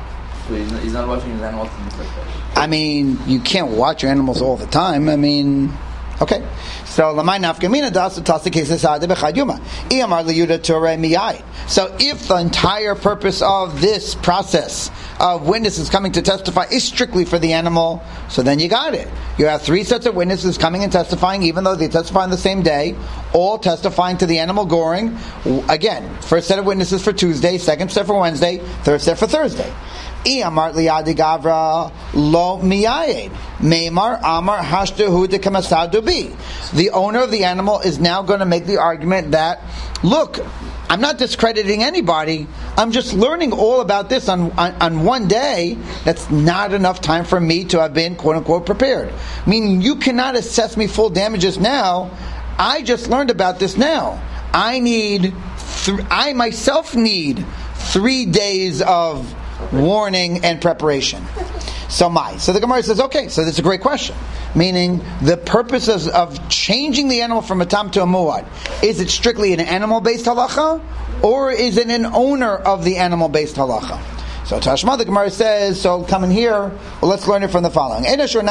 So he's not, he's not watching his animals in the first place. I mean, you can't watch your animals all the time. I mean, okay. So, lamai nafkamina dasu tasa cases ade bechayuma. Iamar liyuda torah miyai. So, if the entire purpose of this process of witnesses coming to testify is strictly for the animal, so then you got it. You have three sets of witnesses coming and testifying, even though they testify on the same day, all testifying to the animal goring. Again, first set of witnesses for Tuesday, second set for Wednesday, third set for Thursday. Iamar liyadi gavra lo miyayed. Meimar amar hashtahu de kamasadu bi. The owner of the animal is now going to make the argument that, look, I'm not discrediting anybody. I'm just learning all about this on, on, on one day. That's not enough time for me to have been, quote unquote, prepared. Meaning you cannot assess me full damages now. I just learned about this now. I need, th- I myself need three days of warning and preparation. So my, so the Gemara says, okay, so that's a great question. Meaning, the purpose of, of changing the animal from a tam to a muad, is it strictly an animal-based halacha, or is it an owner of the animal-based halacha? So Tashma, the Gemara says, so come in here, well, let's learn it from the following.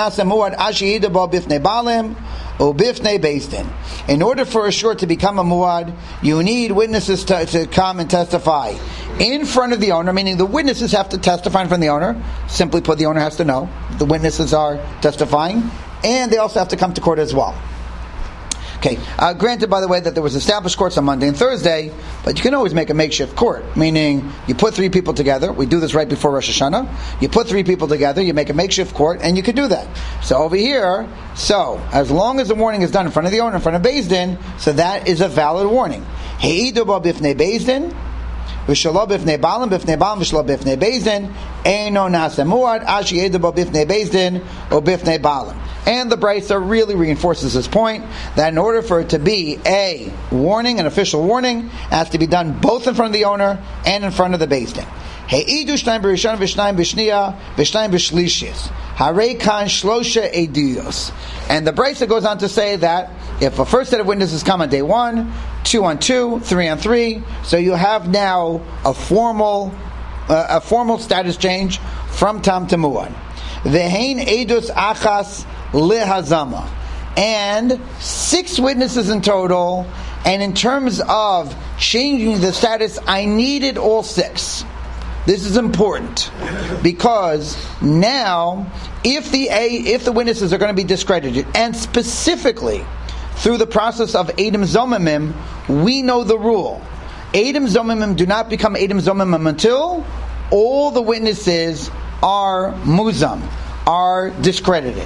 In order for a short to become a muad, you need witnesses to, to come and testify in front of the owner, meaning the witnesses have to testify in front of the owner. Simply put, the owner has to know the witnesses are testifying, and they also have to come to court as well. Okay, uh, granted, by the way, that there was established courts on Monday and Thursday, but you can always make a makeshift court, meaning you put three people together. We do this right before Rosh Hashanah. You put three people together, you make a makeshift court, and you could do that. So over here, so as long as the warning is done in front of the owner, in front of Beis Din, so that is a valid warning. Heidu ba bifnei Beis Din, v'shalo bifnei balim, bifnei balim, v'shalo bifnei Beis Din, eino nasa muad, ashi heidu ba bifnei Beis Din, o bifnei balim. And the Brisa really reinforces this point, that in order for it to be a warning, an official warning, it has to be done both in front of the owner and in front of the Beis Din. Heidu shnayim b'rishon v'shnayim b'shniya v'shnayim b'shlishis. Harei kan shlosha ediyos. And the Brisa goes on to say that if a first set of witnesses come on day one, two on two, three on three, so you have now a formal, uh, a formal status change from tam to muad. V'hein edus achas lehazama, and six witnesses in total. And in terms of changing the status, I needed all six. This is important because now, if the a if the witnesses are going to be discredited, and specifically through the process of Edom Zomimim, we know the rule: Edom Zomimim do not become Edom Zomimim until all the witnesses are muzam, are discredited.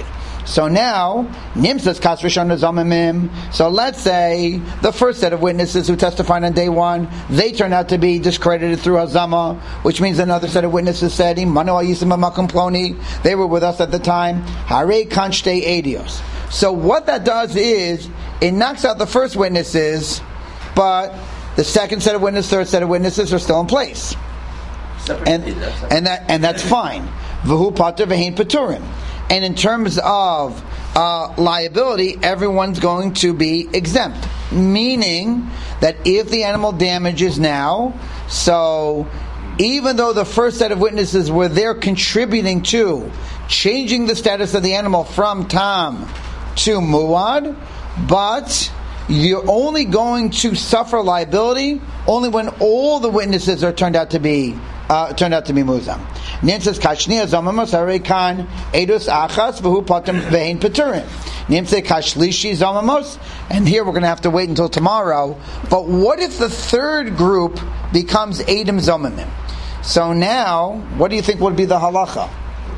So now, Nimsas Kas Rishon Zamimim. So let's say the first set of witnesses who testified on day one, they turned out to be discredited through Hazama, which means another set of witnesses said, Imanu Ayisim Makom Ploni, they were with us at the time. Hare Kanchte Edios. So what that does is, it knocks out the first witnesses, but the second set of witnesses, third set of witnesses are still in place. And, and that and that's fine. V'hu pater v'hein paturim. And in terms of uh, liability, everyone's going to be exempt. Meaning that if the animal damages now, so even though the first set of witnesses were there contributing to changing the status of the animal from tam to muad, but you're only going to suffer liability only when all the witnesses are turned out to be uh, turned out to be muzam. Nimtzas kashniya zamamos harekan edus achas v'hu patim ve'in peturim. Nimtzas kashlishi zamamos, and here we're going to have to wait until tomorrow. But what if the third group becomes edim zamamim? So now, what do you think would be the halacha?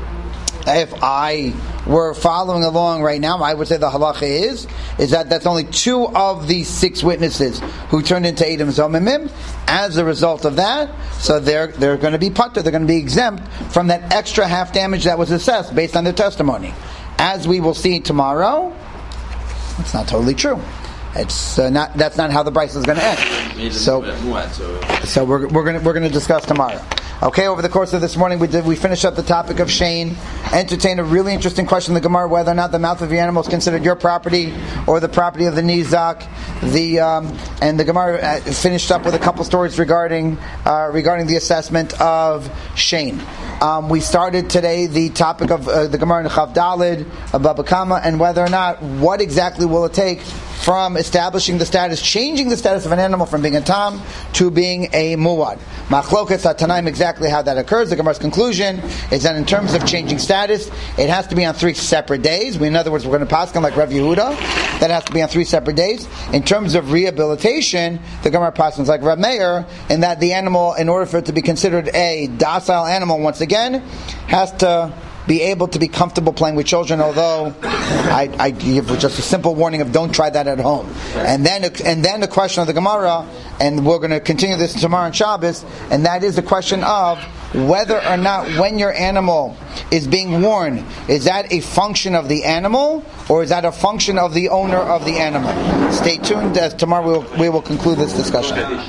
If I were following along right now, I would say the halacha is is that that's only two of the six witnesses who turned into Edom Zomimim. As a result of that, so they're they're going to be putter, they're going to be exempt from that extra half damage that was assessed based on their testimony. As we will see tomorrow, it's not totally true. It's uh, not. That's not how the Bryce is going to end. So, so we're we're going to we're going to discuss tomorrow. Okay. Over the course of this morning, we did we finished up the topic of Shane. Entertained a really interesting question in the Gemara whether or not the mouth of your animal is considered your property or the property of the Nizak. The um, and the Gemara uh, finished up with a couple stories regarding uh, regarding the assessment of Shane. Um, we started today the topic of uh, the Gemara in Chav Dalid of Baba Kama and whether or not what exactly will it take from establishing the status, changing the status of an animal from being a tam to being a muad. Machlokas Tanaim, exactly how that occurs. The Gemara's conclusion is that in terms of changing status, it has to be on three separate days. We, in other words, we're going to pass on like Rav Yehuda. That has to be on three separate days. In terms of rehabilitation, the Gemara passes like Rav Meir, in that the animal, in order for it to be considered a docile animal, once again, has to be able to be comfortable playing with children, although I, I give just a simple warning of don't try that at home. And then and then the question of the Gemara, and we're going to continue this tomorrow on Shabbos, and that is the question of whether or not when your animal is being worn, is that a function of the animal or is that a function of the owner of the animal? Stay tuned, as tomorrow we will, we will conclude this discussion.